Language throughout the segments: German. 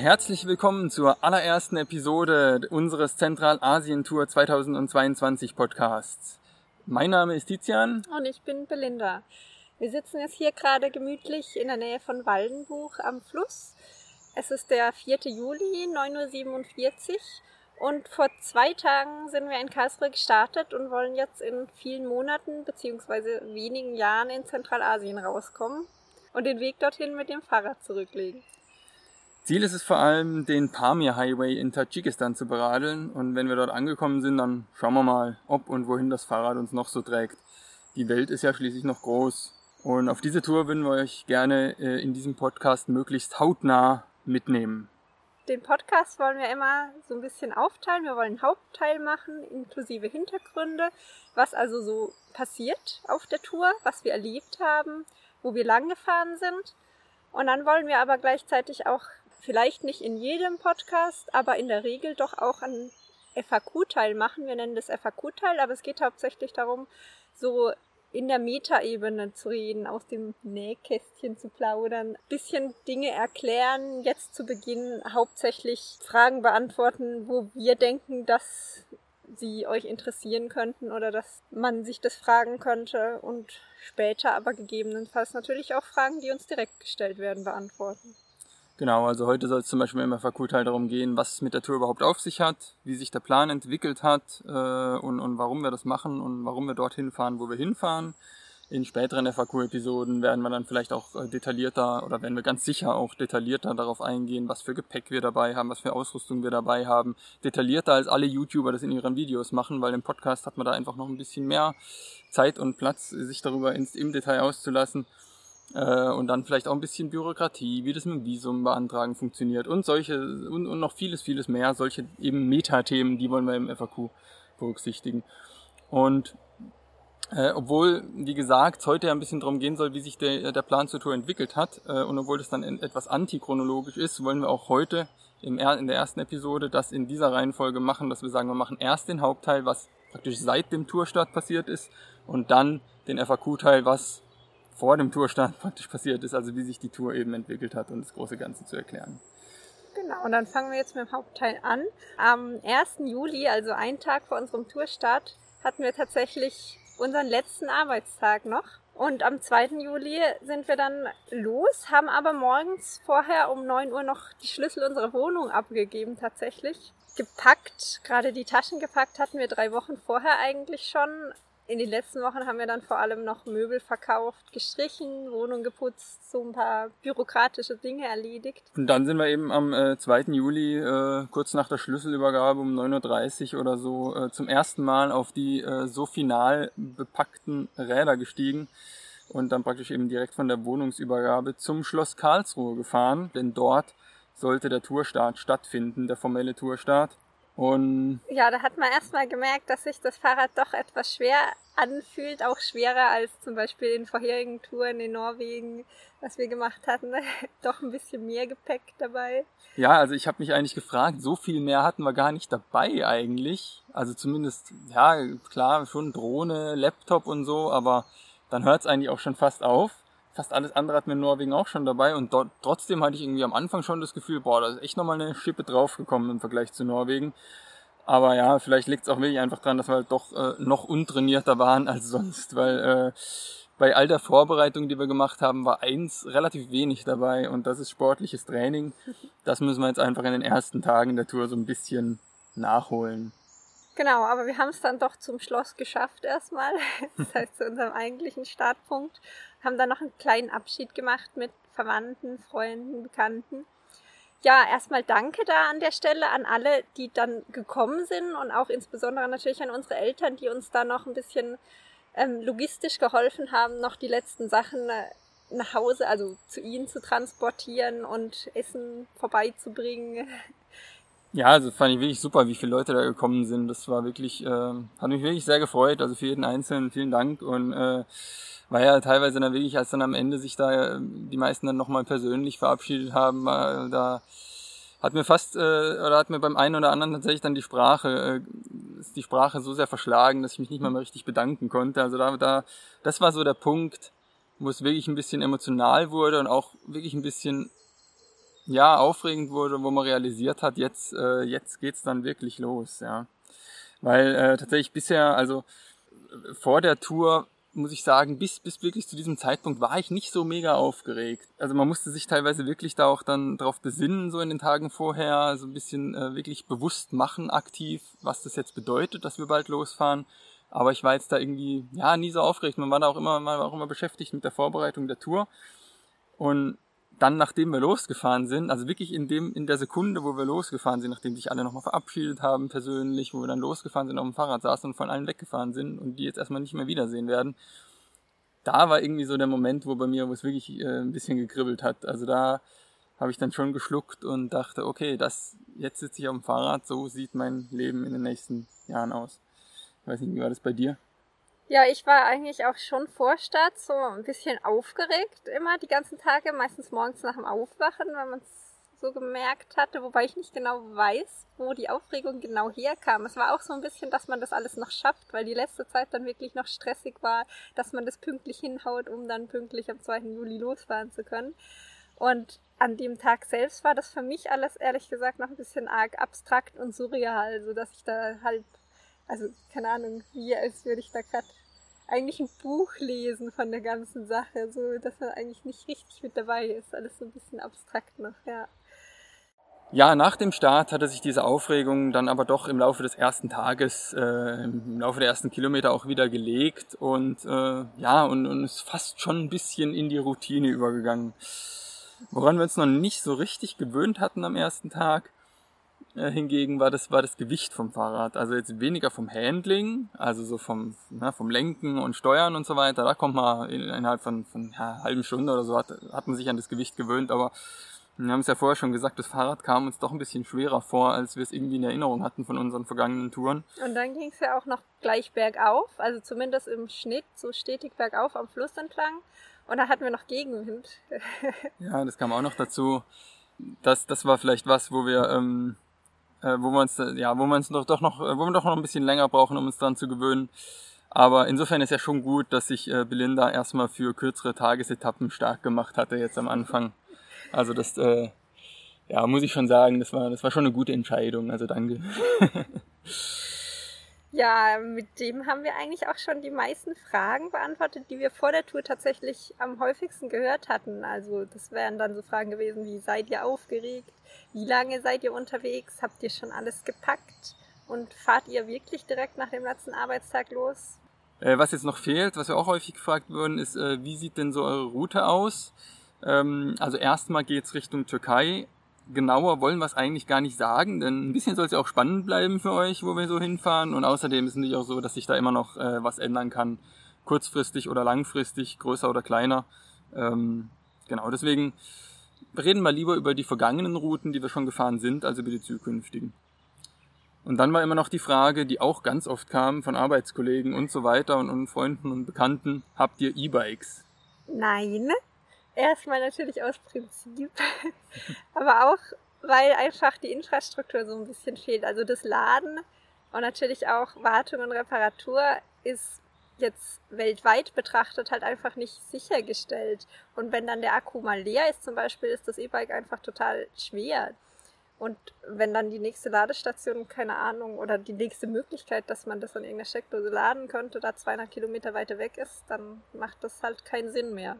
Herzlich willkommen zur allerersten Episode unseres Zentralasien-Tour 2022 Podcasts. Mein Name ist Tizian. Und ich bin Belinda. Wir sitzen jetzt hier gerade gemütlich in der Nähe von Waldenbuch am Fluss. Es ist der 4. Juli, 9.47 Uhr. Und vor 2 Tagen sind wir in Karlsruhe gestartet und wollen jetzt in vielen Monaten bzw. wenigen Jahren in Zentralasien rauskommen und den Weg dorthin mit dem Fahrrad zurücklegen. Ziel ist es vor allem, den Pamir Highway in Tadschikistan zu beradeln. Und wenn wir dort angekommen sind, dann schauen wir mal, ob und wohin das Fahrrad uns noch so trägt. Die Welt ist ja schließlich noch groß. Und auf diese Tour würden wir euch gerne in diesem Podcast möglichst hautnah mitnehmen. Den Podcast wollen wir immer so ein bisschen aufteilen. Wir wollen einen Hauptteil machen, inklusive Hintergründe, was also so passiert auf der Tour, was wir erlebt haben, wo wir lang gefahren sind. Und dann wollen wir aber gleichzeitig auch, vielleicht nicht in jedem Podcast, aber in der Regel doch auch einen FAQ-Teil machen. Wir nennen das FAQ-Teil, aber es geht hauptsächlich darum, so in der Metaebene zu reden, aus dem Nähkästchen zu plaudern, ein bisschen Dinge erklären, jetzt zu Beginn hauptsächlich Fragen beantworten, wo wir denken, dass sie euch interessieren könnten oder dass man sich das fragen könnte und später aber gegebenenfalls natürlich auch Fragen, die uns direkt gestellt werden, beantworten. Genau, also heute soll es zum Beispiel im FAQ-Teil darum gehen, was es mit der Tour überhaupt auf sich hat, wie sich der Plan entwickelt hat und warum wir das machen und warum wir dorthin fahren, wo wir hinfahren. In späteren FAQ-Episoden werden wir dann vielleicht auch detaillierter oder werden wir ganz sicher auch detaillierter darauf eingehen, was für Gepäck wir dabei haben, was für Ausrüstung wir dabei haben. Detaillierter als alle YouTuber das in ihren Videos machen, weil im Podcast hat man da einfach noch ein bisschen mehr Zeit und Platz, sich darüber im Detail auszulassen. Und dann vielleicht auch ein bisschen Bürokratie, wie das mit dem Visum beantragen funktioniert und und noch vieles mehr, solche eben Metathemen, die wollen wir im FAQ berücksichtigen. Und obwohl, wie gesagt, es heute ja ein bisschen darum gehen soll, wie sich der Plan zur Tour entwickelt hat und obwohl das dann etwas antichronologisch ist, wollen wir auch heute in der ersten Episode das in dieser Reihenfolge machen, dass wir sagen, wir machen erst den Hauptteil, was praktisch seit dem Tourstart passiert ist und dann den FAQ-Teil, was vor dem Tourstart praktisch passiert ist, also wie sich die Tour eben entwickelt hat und das große Ganze zu erklären. Genau, und dann fangen wir jetzt mit dem Hauptteil an. Am 1. Juli, also einen Tag vor unserem Tourstart, hatten wir tatsächlich unseren letzten Arbeitstag noch. Und am 2. Juli sind wir dann los, haben aber morgens vorher um 9 Uhr noch die Schlüssel unserer Wohnung abgegeben tatsächlich. Gepackt, gerade die Taschen gepackt hatten wir 3 Wochen vorher eigentlich schon. In den letzten Wochen haben wir dann vor allem noch Möbel verkauft, gestrichen, Wohnung geputzt, so ein paar bürokratische Dinge erledigt. Und dann sind wir eben am 2. Juli, kurz nach der Schlüsselübergabe um 9.30 Uhr oder so, zum ersten Mal auf die so final bepackten Räder gestiegen und dann praktisch eben direkt von der Wohnungsübergabe zum Schloss Karlsruhe gefahren, denn dort sollte der Tourstart stattfinden, der formelle Tourstart. Und ja, da hat man erstmal gemerkt, dass sich das Fahrrad doch etwas schwer anfühlt, auch schwerer als zum Beispiel in vorherigen Touren in Norwegen, was wir gemacht hatten. Doch ein bisschen mehr Gepäck dabei. Ja, also ich habe mich eigentlich gefragt, so viel mehr hatten wir gar nicht dabei eigentlich. Also zumindest, ja klar, schon Drohne, Laptop und so, aber dann hört es eigentlich auch schon fast auf. Fast alles andere hatten wir in Norwegen auch schon dabei und dort, trotzdem hatte ich irgendwie am Anfang schon das Gefühl, da ist echt nochmal eine Schippe draufgekommen im Vergleich zu Norwegen. Aber ja, vielleicht liegt es auch wirklich einfach dran, dass wir halt doch noch untrainierter waren als sonst, weil bei all der Vorbereitung, die wir gemacht haben, war eins relativ wenig dabei und das ist sportliches Training. Das müssen wir jetzt einfach in den ersten Tagen der Tour so ein bisschen nachholen. Genau, aber wir haben es dann doch zum Schloss geschafft erstmal, das heißt zu unserem eigentlichen Startpunkt. Haben dann noch einen kleinen Abschied gemacht mit Verwandten, Freunden, Bekannten. Ja, erstmal danke da an der Stelle an alle, die dann gekommen sind und auch insbesondere natürlich an unsere Eltern, die uns da noch ein bisschen logistisch geholfen haben, noch die letzten Sachen nach Hause, also zu ihnen zu transportieren und Essen vorbeizubringen. Ja, also fand ich wirklich super, wie viele Leute da gekommen sind. Das war wirklich, hat mich wirklich sehr gefreut. Also für jeden Einzelnen vielen Dank und war ja teilweise dann wirklich, als dann am Ende sich da die meisten dann nochmal persönlich verabschiedet haben, da hat mir beim einen oder anderen tatsächlich dann die Sprache so sehr verschlagen, dass ich mich nicht mal mehr richtig bedanken konnte. Also das war so der Punkt, wo es wirklich ein bisschen emotional wurde und auch wirklich ein bisschen ja, aufregend wurde, wo man realisiert hat, jetzt geht's dann wirklich los, ja. Weil tatsächlich bisher, also vor der Tour, muss ich sagen, bis wirklich zu diesem Zeitpunkt war ich nicht so mega aufgeregt. Also man musste sich teilweise wirklich da auch dann drauf besinnen, so in den Tagen vorher, so ein bisschen wirklich bewusst machen, aktiv, was das jetzt bedeutet, dass wir bald losfahren. Aber ich war jetzt da irgendwie, ja, nie so aufgeregt. Man war auch immer beschäftigt mit der Vorbereitung der Tour. Und dann, nachdem wir losgefahren sind, also wirklich in der Sekunde, wo wir losgefahren sind, nachdem sich alle nochmal verabschiedet haben persönlich, wo wir dann losgefahren sind, auf dem Fahrrad saßen und von allen weggefahren sind und die jetzt erstmal nicht mehr wiedersehen werden, da war irgendwie so der Moment, wo es wirklich ein bisschen gekribbelt hat. Also da habe ich dann schon geschluckt und dachte, okay, jetzt sitze ich auf dem Fahrrad, so sieht mein Leben in den nächsten Jahren aus. Ich weiß nicht, wie war das bei dir? Ja, ich war eigentlich auch schon vor Start so ein bisschen aufgeregt immer die ganzen Tage, meistens morgens nach dem Aufwachen, weil man es so gemerkt hatte, wobei ich nicht genau weiß, wo die Aufregung genau herkam. Es war auch so ein bisschen, dass man das alles noch schafft, weil die letzte Zeit dann wirklich noch stressig war, dass man das pünktlich hinhaut, um dann pünktlich am 2. Juli losfahren zu können. Und an dem Tag selbst war das für mich alles, ehrlich gesagt, noch ein bisschen arg abstrakt und surreal, so dass ich da halt, also keine Ahnung, wie als würde ich da gerade eigentlich ein Buch lesen von der ganzen Sache, so dass man eigentlich nicht richtig mit dabei ist. Alles so ein bisschen abstrakt noch, ja. Ja, nach dem Start hatte sich diese Aufregung dann aber doch im Laufe des ersten Tages, im Laufe der ersten Kilometer auch wieder gelegt und und ist fast schon ein bisschen in die Routine übergegangen. Woran wir uns noch nicht so richtig gewöhnt hatten am ersten Tag, hingegen war das Gewicht vom Fahrrad. Also jetzt weniger vom Handling, also so vom Lenken und Steuern und so weiter. Da kommt man innerhalb von einer halben Stunde oder so, hat man sich an das Gewicht gewöhnt. Aber wir haben es ja vorher schon gesagt, das Fahrrad kam uns doch ein bisschen schwerer vor, als wir es irgendwie in Erinnerung hatten von unseren vergangenen Touren. Und dann ging es ja auch noch gleich bergauf, also zumindest im Schnitt so stetig bergauf am Fluss entlang. Und da hatten wir noch Gegenwind. Ja, das kam auch noch dazu. Das war vielleicht was, wo wir doch noch ein bisschen länger brauchen, um uns dran zu gewöhnen. Aber insofern ist ja schon gut, dass sich Belinda erstmal für kürzere Tagesetappen stark gemacht hatte jetzt am Anfang. Also das, muss ich schon sagen, das war schon eine gute Entscheidung. Also danke. Ja, mit dem haben wir eigentlich auch schon die meisten Fragen beantwortet, die wir vor der Tour tatsächlich am häufigsten gehört hatten. Also das wären dann so Fragen gewesen wie, seid ihr aufgeregt? Wie lange seid ihr unterwegs? Habt ihr schon alles gepackt? Und fahrt ihr wirklich direkt nach dem letzten Arbeitstag los? Was jetzt noch fehlt, was wir auch häufig gefragt wurden, ist, wie sieht denn so eure Route aus? Also erstmal geht's Richtung Türkei. Genauer wollen wir es eigentlich gar nicht sagen, denn ein bisschen soll es ja auch spannend bleiben für euch, wo wir so hinfahren. Und außerdem ist es natürlich auch so, dass sich da immer noch was ändern kann. Kurzfristig oder langfristig, größer oder kleiner. Genau, deswegen reden wir lieber über die vergangenen Routen, die wir schon gefahren sind, als über die zukünftigen. Und dann war immer noch die Frage, die auch ganz oft kam von Arbeitskollegen und so weiter und Freunden und Bekannten, habt ihr E-Bikes? Nein. Erstmal natürlich aus Prinzip, aber auch, weil einfach die Infrastruktur so ein bisschen fehlt. Also das Laden und natürlich auch Wartung und Reparatur ist jetzt weltweit betrachtet halt einfach nicht sichergestellt. Und wenn dann der Akku mal leer ist zum Beispiel, ist das E-Bike einfach total schwer. Und wenn dann die nächste Ladestation, keine Ahnung, oder die nächste Möglichkeit, dass man das an irgendeiner Steckdose laden könnte, da 200 Kilometer weiter weg ist, dann macht das halt keinen Sinn mehr.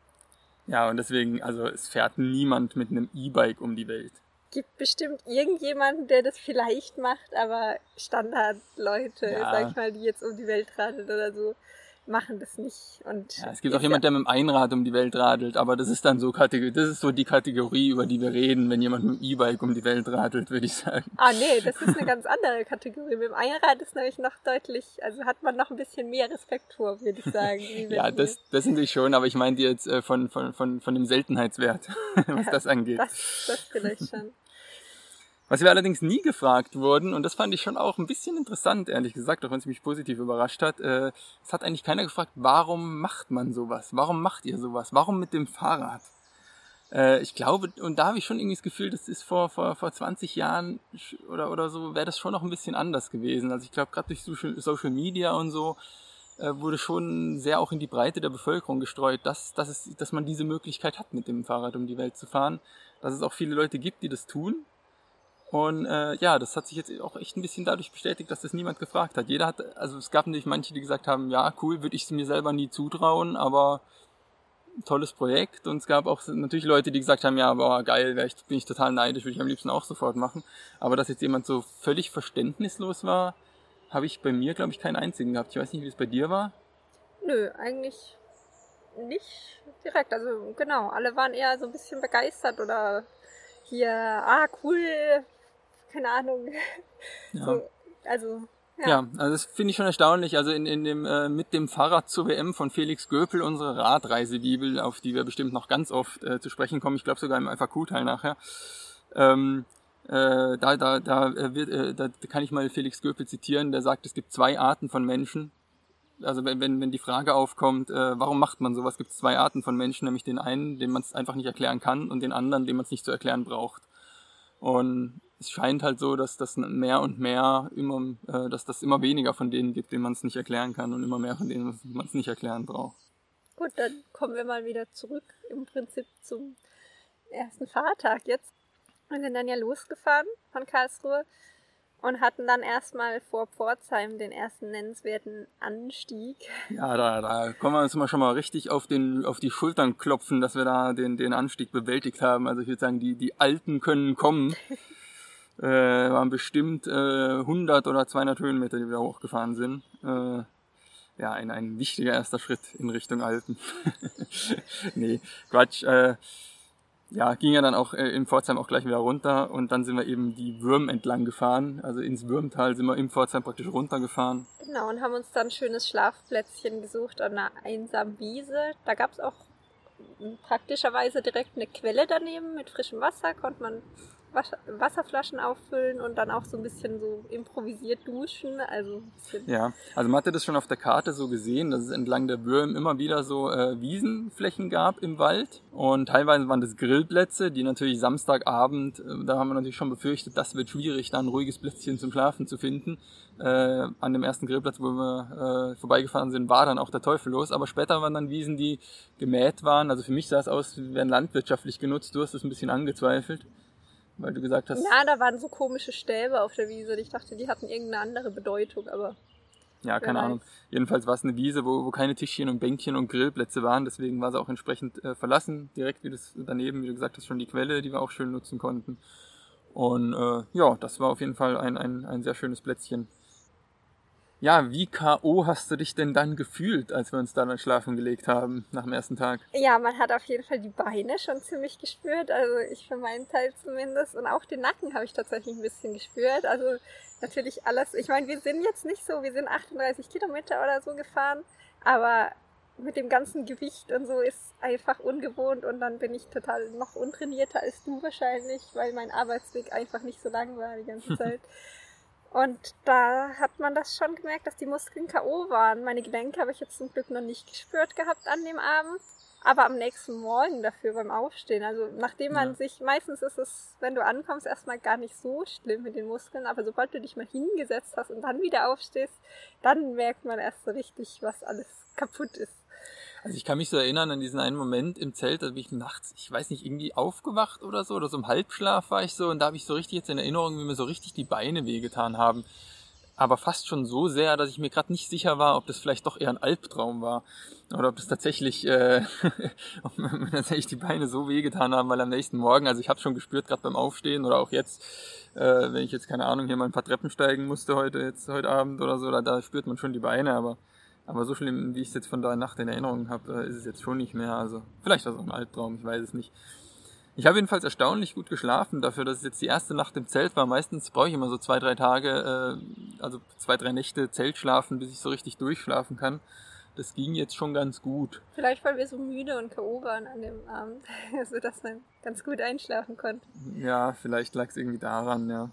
Ja, und deswegen, also es fährt niemand mit einem E-Bike um die Welt. Gibt bestimmt irgendjemanden, der das vielleicht macht, aber Standardleute, sag ich mal, die jetzt um die Welt radeln oder so, machen das nicht. Und ja, es gibt auch jemand, der mit dem Einrad um die Welt radelt, aber das ist dann so die Kategorie, über die wir reden, wenn jemand mit dem E-Bike um die Welt radelt, würde ich sagen. Ah nee, das ist eine ganz andere Kategorie. Mit dem Einrad ist nämlich noch deutlich, also hat man noch ein bisschen mehr Respekt vor, würde ich sagen. Ja, das natürlich schon, aber ich meinte jetzt von dem Seltenheitswert, was das angeht. Das vielleicht schon. Was wir allerdings nie gefragt wurden, und das fand ich schon auch ein bisschen interessant, ehrlich gesagt, auch wenn es mich positiv überrascht hat, es hat eigentlich keiner gefragt, warum macht man sowas? Warum macht ihr sowas? Warum mit dem Fahrrad? Ich glaube, und da habe ich schon irgendwie das Gefühl, das ist vor 20 Jahren oder so, wäre das schon noch ein bisschen anders gewesen. Also ich glaube, gerade durch Social Media und so, wurde schon sehr auch in die Breite der Bevölkerung gestreut, dass man diese Möglichkeit hat, mit dem Fahrrad um die Welt zu fahren, dass es auch viele Leute gibt, die das tun. Und das hat sich jetzt auch echt ein bisschen dadurch bestätigt, dass das niemand gefragt hat. Also es gab natürlich manche, die gesagt haben, ja cool, würde ich es mir selber nie zutrauen, aber tolles Projekt. Und es gab auch natürlich Leute, die gesagt haben, ja, boah, geil, bin ich total neidisch, würde ich am liebsten auch sofort machen. Aber dass jetzt jemand so völlig verständnislos war, habe ich bei mir, glaube ich, keinen einzigen gehabt. Ich weiß nicht, wie es bei dir war. Nö, eigentlich nicht direkt. Also genau, alle waren eher so ein bisschen begeistert oder hier, cool, keine Ahnung. Ja. So, also Ja, also das finde ich schon erstaunlich. Also in dem mit dem Fahrrad zur WM von Felix Göpel, unsere Radreisebibel, auf die wir bestimmt noch ganz oft zu sprechen kommen, ich glaube sogar im FAQ-Teil nachher. Da kann ich mal Felix Göpel zitieren, der sagt, es gibt 2 Arten von Menschen. Also wenn die Frage aufkommt, warum macht man sowas, gibt es 2 Arten von Menschen, nämlich den einen, dem man es einfach nicht erklären kann, und den anderen, dem man es nicht zu erklären braucht. Und es scheint halt so, dass das mehr und mehr dass das immer weniger von denen gibt, denen man es nicht erklären kann, und immer mehr von denen man es nicht erklären braucht. Gut, dann kommen wir mal wieder zurück im Prinzip zum ersten Fahrtag jetzt. Wir sind dann ja losgefahren von Karlsruhe und hatten dann erstmal vor Pforzheim den ersten nennenswerten Anstieg. Ja, da können wir uns schon mal richtig auf die Schultern klopfen, dass wir da den Anstieg bewältigt haben. Also ich würde sagen, die Alten können kommen. Waren bestimmt 100 oder 200 Höhenmeter, die wir da hochgefahren sind. Ein wichtiger erster Schritt in Richtung Alten. Nee, Quatsch. Ging ja dann auch in Pforzheim auch gleich wieder runter, und dann sind wir eben die Würm entlang gefahren. Also ins Würmtal sind wir in Pforzheim praktisch runtergefahren. Genau, und haben uns dann ein schönes Schlafplätzchen gesucht an einer einsamen Wiese. Da gab es auch praktischerweise direkt eine Quelle daneben mit frischem Wasser, konnte man Wasserflaschen auffüllen und dann auch so ein bisschen so improvisiert duschen. Also man hatte das schon auf der Karte so gesehen, dass es entlang der Würm immer wieder so Wiesenflächen gab im Wald, und teilweise waren das Grillplätze, die natürlich Samstagabend, da haben wir natürlich schon befürchtet, das wird schwierig, da ein ruhiges Plätzchen zum Schlafen zu finden. An dem ersten Grillplatz, wo wir vorbeigefahren sind, war dann auch der Teufel los, aber später waren dann Wiesen, die gemäht waren. Also für mich sah es aus, wie wären landwirtschaftlich genutzt. Du hast es ein bisschen angezweifelt, weil du gesagt hast... Ja, da waren so komische Stäbe auf der Wiese. Ich dachte, die hatten irgendeine andere Bedeutung, aber... Ja, keine Ahnung. Jedenfalls war es eine Wiese, wo keine Tischchen und Bänkchen und Grillplätze waren. Deswegen war sie auch entsprechend verlassen. Direkt wie das daneben, wie du gesagt hast, schon die Quelle, die wir auch schön nutzen konnten. Und das war auf jeden Fall ein sehr schönes Plätzchen. Ja, wie K.O. hast du dich denn dann gefühlt, als wir uns da dann schlafen gelegt haben, nach dem ersten Tag? Ja, man hat auf jeden Fall die Beine schon ziemlich gespürt, also ich für meinen Teil zumindest. Und auch den Nacken habe ich tatsächlich ein bisschen gespürt. Also natürlich alles, ich meine, wir sind jetzt nicht so, wir sind 38 Kilometer oder so gefahren, aber mit dem ganzen Gewicht und so ist einfach ungewohnt, und dann bin ich total noch untrainierter als du wahrscheinlich, weil mein Arbeitsweg einfach nicht so lang war die ganze Zeit. Und da hat man das schon gemerkt, dass die Muskeln K.O. waren. Meine Gelenke habe ich jetzt zum Glück noch nicht gespürt gehabt an dem Abend, aber am nächsten Morgen dafür beim Aufstehen. Also nachdem man meistens ist es, wenn du ankommst, erstmal gar nicht so schlimm mit den Muskeln, aber sobald du dich mal hingesetzt hast und dann wieder aufstehst, dann merkt man erst so richtig, was alles kaputt ist. Also ich kann mich so erinnern an diesen einen Moment im Zelt, da bin ich nachts, ich weiß nicht, irgendwie aufgewacht oder so im Halbschlaf war ich so, und da habe ich so richtig jetzt in Erinnerung, wie mir so richtig die Beine wehgetan haben. Aber fast schon so sehr, dass ich mir gerade nicht sicher war, ob das vielleicht doch eher ein Albtraum war oder ob das tatsächlich, ob mir tatsächlich die Beine so wehgetan haben, weil am nächsten Morgen, also ich habe schon gespürt, gerade beim Aufstehen oder auch jetzt, wenn ich jetzt, keine Ahnung, hier mal ein paar Treppen steigen musste heute Abend oder so, da spürt man schon die Beine, aber so schlimm, wie ich es jetzt von der Nacht in Erinnerung habe, ist es jetzt schon nicht mehr. Also vielleicht war es auch ein Albtraum, ich weiß es nicht. Ich habe jedenfalls erstaunlich gut geschlafen, dafür, dass es jetzt die erste Nacht im Zelt war. Meistens brauche ich immer so 2-3 Tage, 2-3 Nächte Zelt schlafen, bis ich so richtig durchschlafen kann. Das ging jetzt schon ganz gut. Vielleicht, weil wir so müde und K.O. waren an dem Abend, sodass man ganz gut einschlafen konnte. Ja, vielleicht lag es irgendwie daran, ja.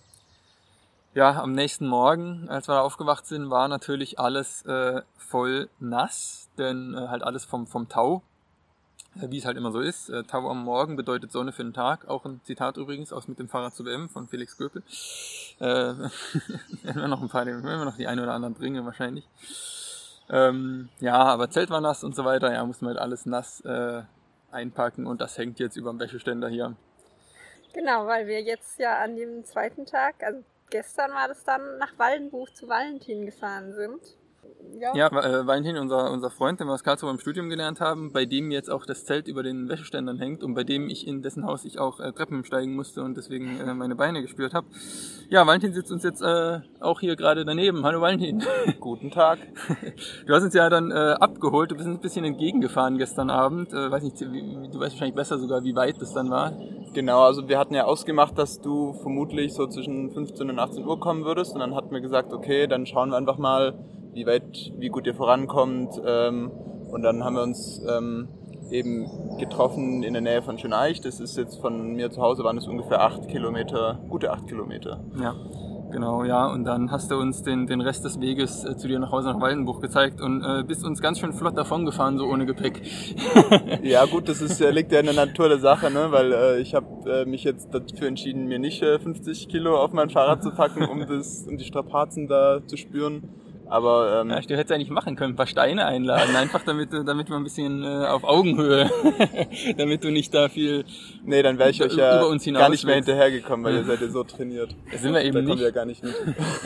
Ja, am nächsten Morgen, als wir da aufgewacht sind, war natürlich alles voll nass, denn halt alles vom Tau, wie es halt immer so ist. Tau am Morgen bedeutet Sonne für den Tag, auch ein Zitat übrigens aus Mit dem Fahrrad zur WM von Felix Göpel. Werden wir noch die eine oder anderen bringen wahrscheinlich. Ja, aber Zelt war nass und so weiter. Ja, mussten wir halt alles nass einpacken und das hängt jetzt über dem Wäscheständer hier. Genau, weil wir jetzt ja an dem zweiten Tag, also gestern war das dann, nach Waldenbuch zu Valentin gefahren sind. Ja, Valentin, unser Freund, den wir aus Karlsruhe im Studium gelernt haben, bei dem jetzt auch das Zelt über den Wäscheständern hängt und bei dem in dessen Haus ich auch Treppen steigen musste und deswegen meine Beine gespürt habe. Ja, Valentin sitzt uns jetzt auch hier gerade daneben. Hallo Valentin. Guten Tag. Du hast uns ja dann abgeholt, du bist ein bisschen entgegengefahren gestern Abend. Weiß nicht, du weißt wahrscheinlich besser sogar, wie weit das dann war. Genau, also wir hatten ja ausgemacht, dass du vermutlich so zwischen 15 und 18 Uhr kommen würdest und dann hatten wir gesagt, okay, dann schauen wir einfach mal, wie gut ihr vorankommt, und dann haben wir uns eben getroffen in der Nähe von Schöneich. Das ist jetzt von mir zu Hause, waren es ungefähr 8 Kilometer, gute 8 Kilometer. Ja, genau, ja, und dann hast du uns den Rest des Weges zu dir nach Hause nach Waldenbuch gezeigt und bist uns ganz schön flott davon gefahren, so ohne Gepäck. Ja gut, das liegt ja in der Natur der Sache, ne? Weil ich habe mich jetzt dafür entschieden, mir nicht 50 Kilo auf mein Fahrrad zu packen, um die Strapazen da zu spüren. Aber ja, du hättest eigentlich machen können, ein paar Steine einladen, einfach damit wir ein bisschen auf Augenhöhe, damit du nicht da viel nee, dann wäre ich euch ja gar nicht mehr hinterhergekommen, weil ihr seid ja so trainiert. Das sind wir eben da nicht. Kommen wir ja gar nicht mit.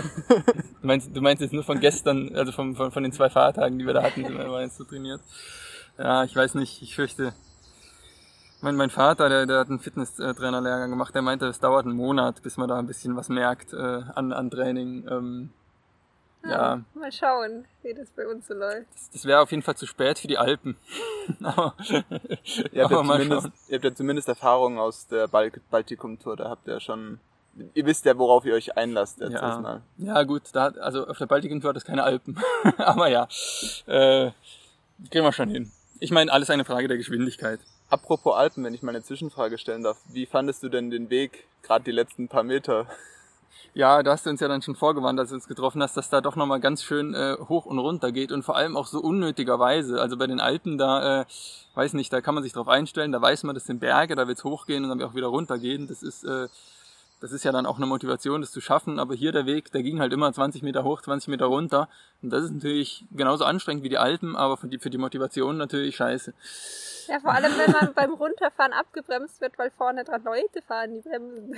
Du meinst jetzt nur von gestern, also von den 2 Fahrtagen, die wir da hatten, sind wir jetzt so trainiert. Ja, ich weiß nicht, ich fürchte. Mein Vater, der hat einen Fitnesstrainerlehrgang gemacht, der meinte, es dauert einen Monat, bis man da ein bisschen was merkt an Training. Ja. Mal schauen, wie das bei uns so läuft. Das wäre auf jeden Fall zu spät für die Alpen. aber ihr habt ja zumindest Erfahrung aus der Baltikum-Tour, da habt ihr schon, ihr wisst ja, worauf ihr euch einlasst jetzt erstmal. Ja gut, also auf der Baltikum-Tour hat es keine Alpen. aber ja, kriegen wir schon hin. Ich meine, alles eine Frage der Geschwindigkeit. Apropos Alpen, wenn ich mal eine Zwischenfrage stellen darf, wie fandest du denn den Weg, gerade die letzten paar Meter? Ja, da hast du uns ja dann schon vorgewarnt, als du uns getroffen hast, dass da doch nochmal ganz schön hoch und runter geht und vor allem auch so unnötigerweise. Also bei den Alpen, da weiß nicht, da kann man sich drauf einstellen, da weiß man, das sind Berge, da wird's hochgehen und dann auch wieder runtergehen. Das ist ja dann auch eine Motivation, das zu schaffen, aber hier der Weg, der ging halt immer 20 Meter hoch, 20 Meter runter und das ist natürlich genauso anstrengend wie die Alpen, aber für die Motivation natürlich scheiße. Ja, vor allem, wenn man beim Runterfahren abgebremst wird, weil vorne dran Leute fahren, die bremsen.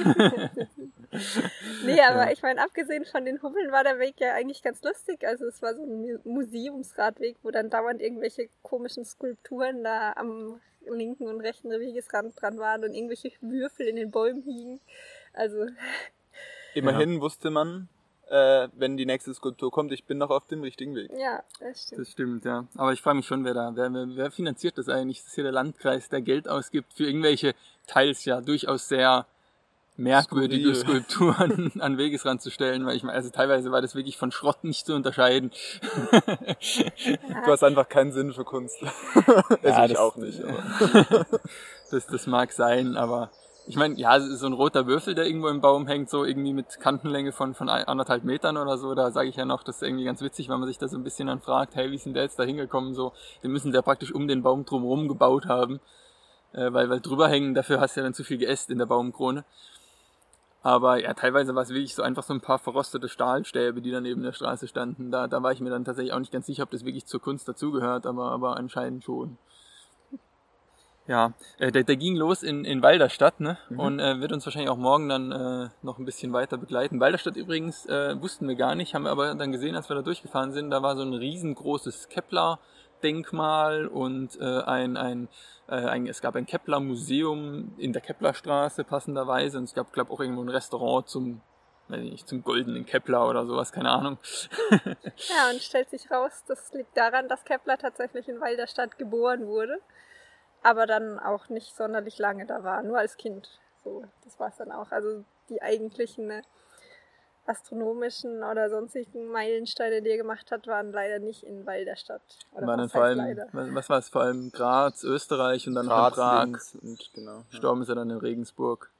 Nee, aber ich meine, abgesehen von den Hubbeln war der Weg ja eigentlich ganz lustig. Also es war so ein Museumsradweg, wo dann dauernd irgendwelche komischen Skulpturen da am linken und rechten Wegesrand dran waren und irgendwelche Würfel in den Bäumen hingen. Also immerhin wusste man, wenn die nächste Skulptur kommt, ich bin noch auf dem richtigen Weg. Ja, das stimmt. Das stimmt, ja. Aber ich frage mich schon, wer finanziert das eigentlich? Das ist hier der Landkreis, der Geld ausgibt für irgendwelche teils ja durchaus sehr merkwürdige Skulpturen an Wegesrand zu stellen, weil ich meine, also teilweise war das wirklich von Schrott nicht zu unterscheiden. Du hast einfach keinen Sinn für Kunst. Ja, ich auch nicht. Aber. Das mag sein, aber ich meine, ja, so ein roter Würfel, der irgendwo im Baum hängt, so irgendwie mit Kantenlänge von 1,5 Metern oder so, da sage ich ja noch, das ist irgendwie ganz witzig, weil man sich da so ein bisschen dann fragt, hey, wie ist denn der jetzt da hingekommen? So, den müssen der praktisch um den Baum drumherum gebaut haben, weil drüber hängen, dafür hast du ja dann zu viel geäst in der Baumkrone. Aber ja, teilweise war es wirklich so einfach so ein paar verrostete Stahlstäbe, die da neben der Straße standen. Da war ich mir dann tatsächlich auch nicht ganz sicher, ob das wirklich zur Kunst dazugehört, aber anscheinend schon. Ja, der ging los in Walderstadt, ne? Und wird uns wahrscheinlich auch morgen dann noch ein bisschen weiter begleiten. Walderstadt übrigens wussten wir gar nicht, haben wir aber dann gesehen, als wir da durchgefahren sind, da war so ein riesengroßes Kepler-Denkmal und es gab ein Kepler-Museum in der Keplerstraße passenderweise und es gab, glaube ich, auch irgendwo ein Restaurant zum goldenen Kepler oder sowas, keine Ahnung. Ja, und stellt sich raus, das liegt daran, dass Kepler tatsächlich in Walderstadt geboren wurde, aber dann auch nicht sonderlich lange da war, nur als Kind. So, das war es dann auch. Also die eigentlichen astronomischen oder sonstigen Meilensteine, die er gemacht hat, waren leider nicht in Walderstadt. Oder war dann vor allem, was war es, vor allem Graz, Österreich und dann Graz, Prag. Und genau, gestorben ist er dann in Regensburg.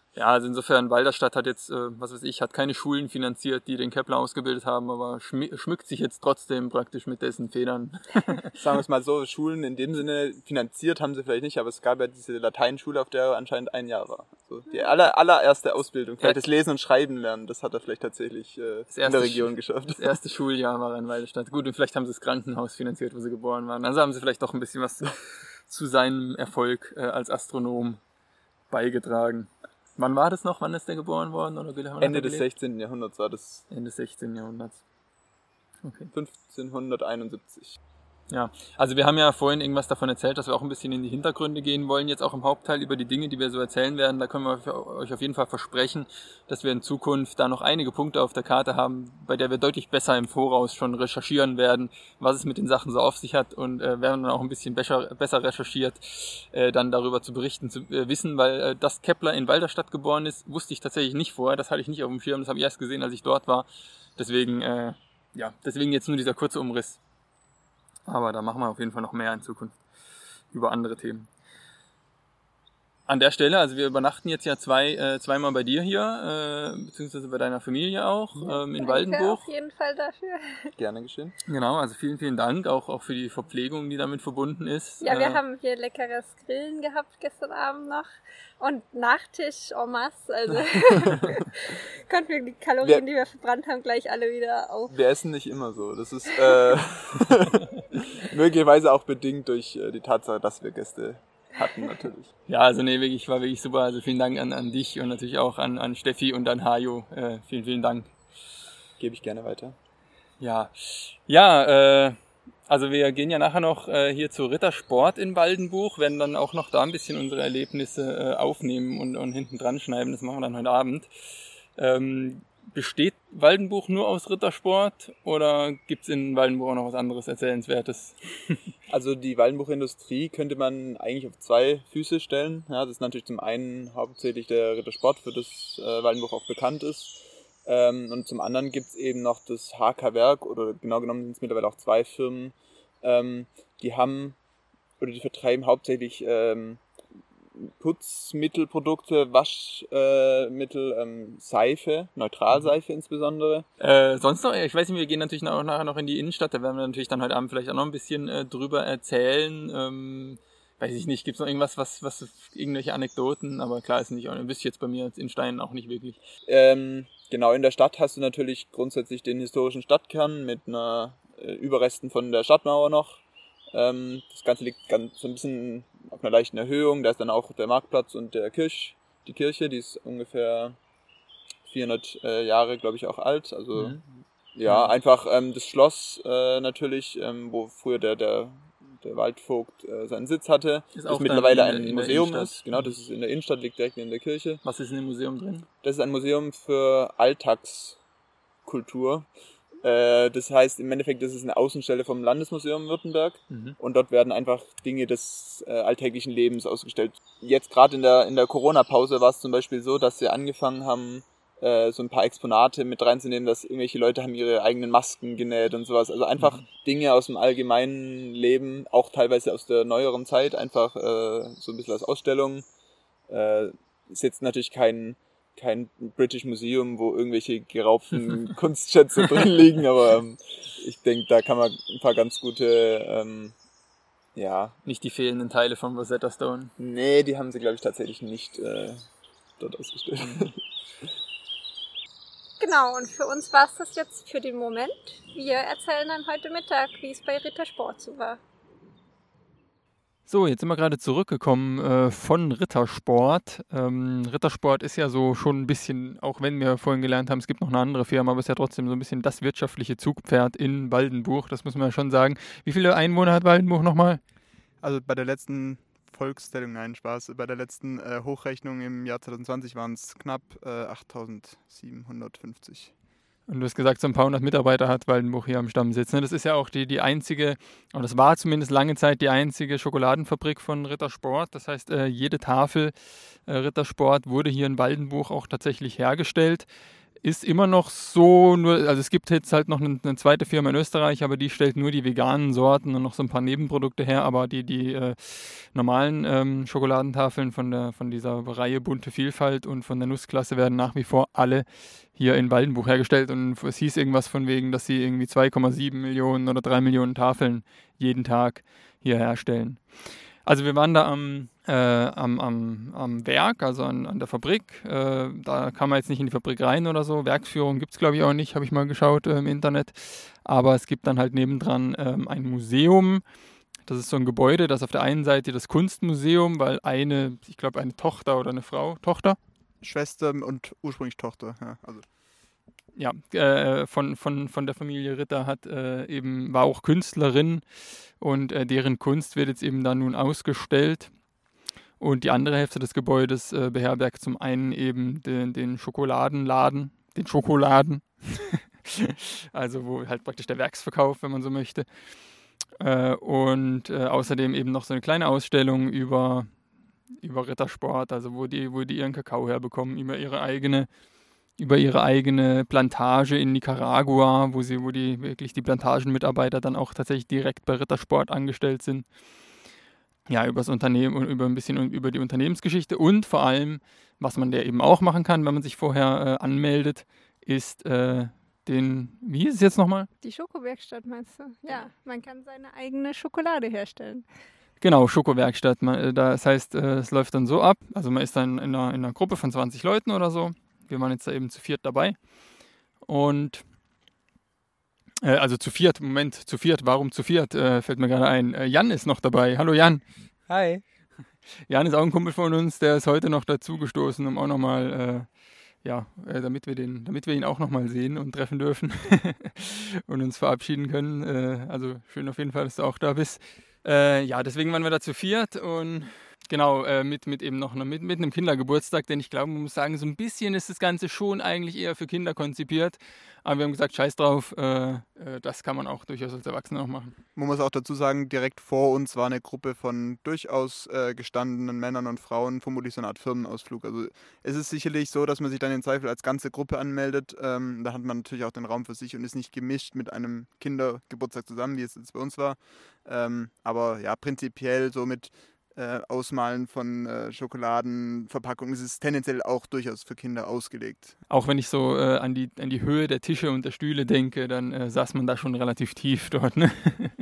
Ja, also insofern, Walderstadt hat jetzt, hat keine Schulen finanziert, die den Kepler ausgebildet haben, aber schmückt sich jetzt trotzdem praktisch mit dessen Federn. Sagen wir es mal so, Schulen in dem Sinne finanziert haben sie vielleicht nicht, aber es gab ja diese Lateinschule, auf der er anscheinend ein Jahr war. Also die allererste Ausbildung, vielleicht das Lesen und Schreiben lernen, das hat er vielleicht tatsächlich in der Region geschafft. Das erste Schuljahr war in Walderstadt. Gut, und vielleicht haben sie das Krankenhaus finanziert, wo sie geboren waren. Also haben sie vielleicht doch ein bisschen was zu seinem Erfolg als Astronom beigetragen. Wann war das noch? Wann ist der geboren worden? Oder Ende des 16. Jahrhunderts war das. Ende des 16. Jahrhunderts. Okay. 1571. Ja, also wir haben ja vorhin irgendwas davon erzählt, dass wir auch ein bisschen in die Hintergründe gehen wollen, jetzt auch im Hauptteil über die Dinge, die wir so erzählen werden. Da können wir euch auf jeden Fall versprechen, dass wir in Zukunft da noch einige Punkte auf der Karte haben, bei der wir deutlich besser im Voraus schon recherchieren werden, was es mit den Sachen so auf sich hat, und werden dann auch ein bisschen besser recherchiert, dann darüber zu berichten, zu wissen, weil dass Kepler in Walderstadt geboren ist, wusste ich tatsächlich nicht vorher, das hatte ich nicht auf dem Schirm, das habe ich erst gesehen, als ich dort war. Deswegen jetzt nur dieser kurze Umriss. Aber da machen wir auf jeden Fall noch mehr in Zukunft über andere Themen. An der Stelle, also wir übernachten jetzt ja zweimal bei dir hier, beziehungsweise bei deiner Familie auch, in Waldenburg. Auf jeden Fall dafür. Gerne geschehen. Genau, also vielen, vielen Dank, auch für die Verpflegung, die damit verbunden ist. Ja, wir haben hier leckeres Grillen gehabt gestern Abend noch und Nachtisch en masse, also konnten wir die Kalorien, die wir verbrannt haben, gleich alle wieder auf. Wir essen nicht immer so, das ist möglicherweise auch bedingt durch die Tatsache, dass wir Gäste hatten natürlich. Ja, also war wirklich super. Also vielen Dank an dich und natürlich auch an Steffi und an Hajo. Vielen, vielen Dank. Gebe ich gerne weiter. Also wir gehen ja nachher noch hier zu Rittersport in Waldenburg, werden dann auch noch da ein bisschen unsere Erlebnisse aufnehmen und hinten dran schneiden. Das machen wir dann heute Abend. Besteht Waldenburg nur aus Rittersport oder gibt es in Waldenburg auch noch was anderes Erzählenswertes? Also die Waldenburger Industrie könnte man eigentlich auf zwei Füße stellen. Ja, das ist natürlich zum einen hauptsächlich der Rittersport, für das Waldenburg auch bekannt ist. Und zum anderen gibt es eben noch das HK-Werk, oder genau genommen sind es mittlerweile auch zwei Firmen, die vertreiben hauptsächlich Putzmittelprodukte, Waschmittel, Seife, Neutralseife insbesondere. Sonst noch, ich weiß nicht, wir gehen natürlich nachher noch in die Innenstadt, da werden wir natürlich dann heute Abend vielleicht auch noch ein bisschen drüber erzählen. Weiß ich nicht, gibt es noch irgendwas, was irgendwelche Anekdoten, aber klar ist nicht, wüsste ich jetzt bei mir in Stein auch nicht wirklich. Genau, in der Stadt hast du natürlich grundsätzlich den historischen Stadtkern mit einer Überresten von der Stadtmauer noch. Das Ganze liegt so ein bisschen auf einer leichten Erhöhung, da ist dann auch der Marktplatz und die Kirche, die ist ungefähr 400 Jahre, glaube ich, auch alt. Also einfach das Schloss natürlich, wo früher der Waldvogt seinen Sitz hatte, das mittlerweile ein Museum ist. Genau, das ist in der Innenstadt, liegt direkt neben der Kirche. Was ist in dem Museum drin? Das ist ein Museum für Alltagskultur. Das heißt, im Endeffekt, das ist eine Außenstelle vom Landesmuseum Württemberg und dort werden einfach Dinge des alltäglichen Lebens ausgestellt. Jetzt gerade in der Corona-Pause war es zum Beispiel so, dass sie angefangen haben, so ein paar Exponate mit reinzunehmen, dass irgendwelche Leute haben ihre eigenen Masken genäht und sowas. Also einfach Dinge aus dem allgemeinen Leben, auch teilweise aus der neueren Zeit, einfach so ein bisschen als Ausstellung. Ist jetzt natürlich kein British Museum, wo irgendwelche geraubten Kunstschätze drin liegen, aber ich denke, da kann man ein paar ganz gute, Nicht die fehlenden Teile von Rosetta Stone. Nee, die haben sie, glaube ich, tatsächlich nicht dort ausgestellt. Genau, und für uns war es das jetzt für den Moment. Wir erzählen dann heute Mittag, wie es bei Rittersport so war. So, jetzt sind wir gerade zurückgekommen von Rittersport. Rittersport ist ja so schon ein bisschen, auch wenn wir vorhin gelernt haben, es gibt noch eine andere Firma, aber es ist ja trotzdem so ein bisschen das wirtschaftliche Zugpferd in Waldenburg, das muss man ja schon sagen. Wie viele Einwohner hat Waldenburg nochmal? Also bei der letzten Volkszählung, nein, Spaß, bei der letzten Hochrechnung im Jahr 2020 waren es knapp 8.750. Und du hast gesagt, so ein paar hundert Mitarbeiter hat Waldenburg hier am Stammsitz. Ne? Das ist ja auch die einzige, oder das war zumindest lange Zeit die einzige Schokoladenfabrik von Rittersport. Das heißt, jede Tafel Rittersport wurde hier in Waldenburg auch tatsächlich hergestellt. ist immer noch so, also es gibt jetzt halt noch eine zweite Firma in Österreich, aber die stellt nur die veganen Sorten und noch so ein paar Nebenprodukte her, aber die normalen Schokoladentafeln von dieser Reihe Bunte Vielfalt und von der Nussklasse werden nach wie vor alle hier in Waldenbuch hergestellt und es hieß irgendwas von wegen, dass sie irgendwie 2,7 Millionen oder 3 Millionen Tafeln jeden Tag hier herstellen. Also wir waren da am Werk, also an der Fabrik. Da kann man jetzt nicht in die Fabrik rein oder so. Werksführung gibt es, glaube ich, auch nicht, habe ich mal geschaut im Internet. Aber es gibt dann halt nebendran ein Museum. Das ist so ein Gebäude, das auf der einen Seite das Kunstmuseum, weil ich glaube eine Tochter oder eine Frau, Tochter? Schwester und ursprünglich Tochter. Ja, also. Ja, von der Familie Ritter war auch Künstlerin und deren Kunst wird jetzt eben dann nun ausgestellt. Und die andere Hälfte des Gebäudes beherbergt zum einen eben den Schokoladenladen, also wo halt praktisch der Werksverkauf, wenn man so möchte. Und außerdem eben noch so eine kleine Ausstellung über Rittersport, also wo die ihren Kakao herbekommen, über ihre eigene Plantage in Nicaragua, wo die wirklich die Plantagenmitarbeiter dann auch tatsächlich direkt bei Rittersport angestellt sind. Ja, über das Unternehmen und über ein bisschen über die Unternehmensgeschichte und vor allem, was man da eben auch machen kann, wenn man sich vorher anmeldet, ist wie ist es jetzt nochmal? Die Schokowerkstatt meinst du? Ja, man kann seine eigene Schokolade herstellen. Genau, Schokowerkstatt. Das heißt, es läuft dann so ab, also man ist dann in einer Gruppe von 20 Leuten oder so. Wir waren jetzt da eben zu viert dabei. Und also zu viert, warum zu viert? Fällt mir gerade ein. Jan ist noch dabei. Hallo Jan. Hi. Jan ist auch ein Kumpel von uns, der ist heute noch dazugestoßen, um auch nochmal, damit wir ihn auch nochmal sehen und treffen dürfen und uns verabschieden können. Also schön auf jeden Fall, dass du auch da bist. Deswegen waren wir da zu viert und genau, mit einem Kindergeburtstag, denn ich glaube, man muss sagen, so ein bisschen ist das Ganze schon eigentlich eher für Kinder konzipiert. Aber wir haben gesagt, scheiß drauf, das kann man auch durchaus als Erwachsener noch machen. Man muss auch dazu sagen, direkt vor uns war eine Gruppe von durchaus gestandenen Männern und Frauen, vermutlich so eine Art Firmenausflug. Also es ist sicherlich so, dass man sich dann im Zweifel als ganze Gruppe anmeldet. Da hat man natürlich auch den Raum für sich und ist nicht gemischt mit einem Kindergeburtstag zusammen, wie es jetzt bei uns war. Aber ja, prinzipiell so mit Ausmalen von Schokoladenverpackungen ist es tendenziell auch durchaus für Kinder ausgelegt. Auch wenn ich so an die Höhe der Tische und der Stühle denke, dann saß man da schon relativ tief dort. Ne?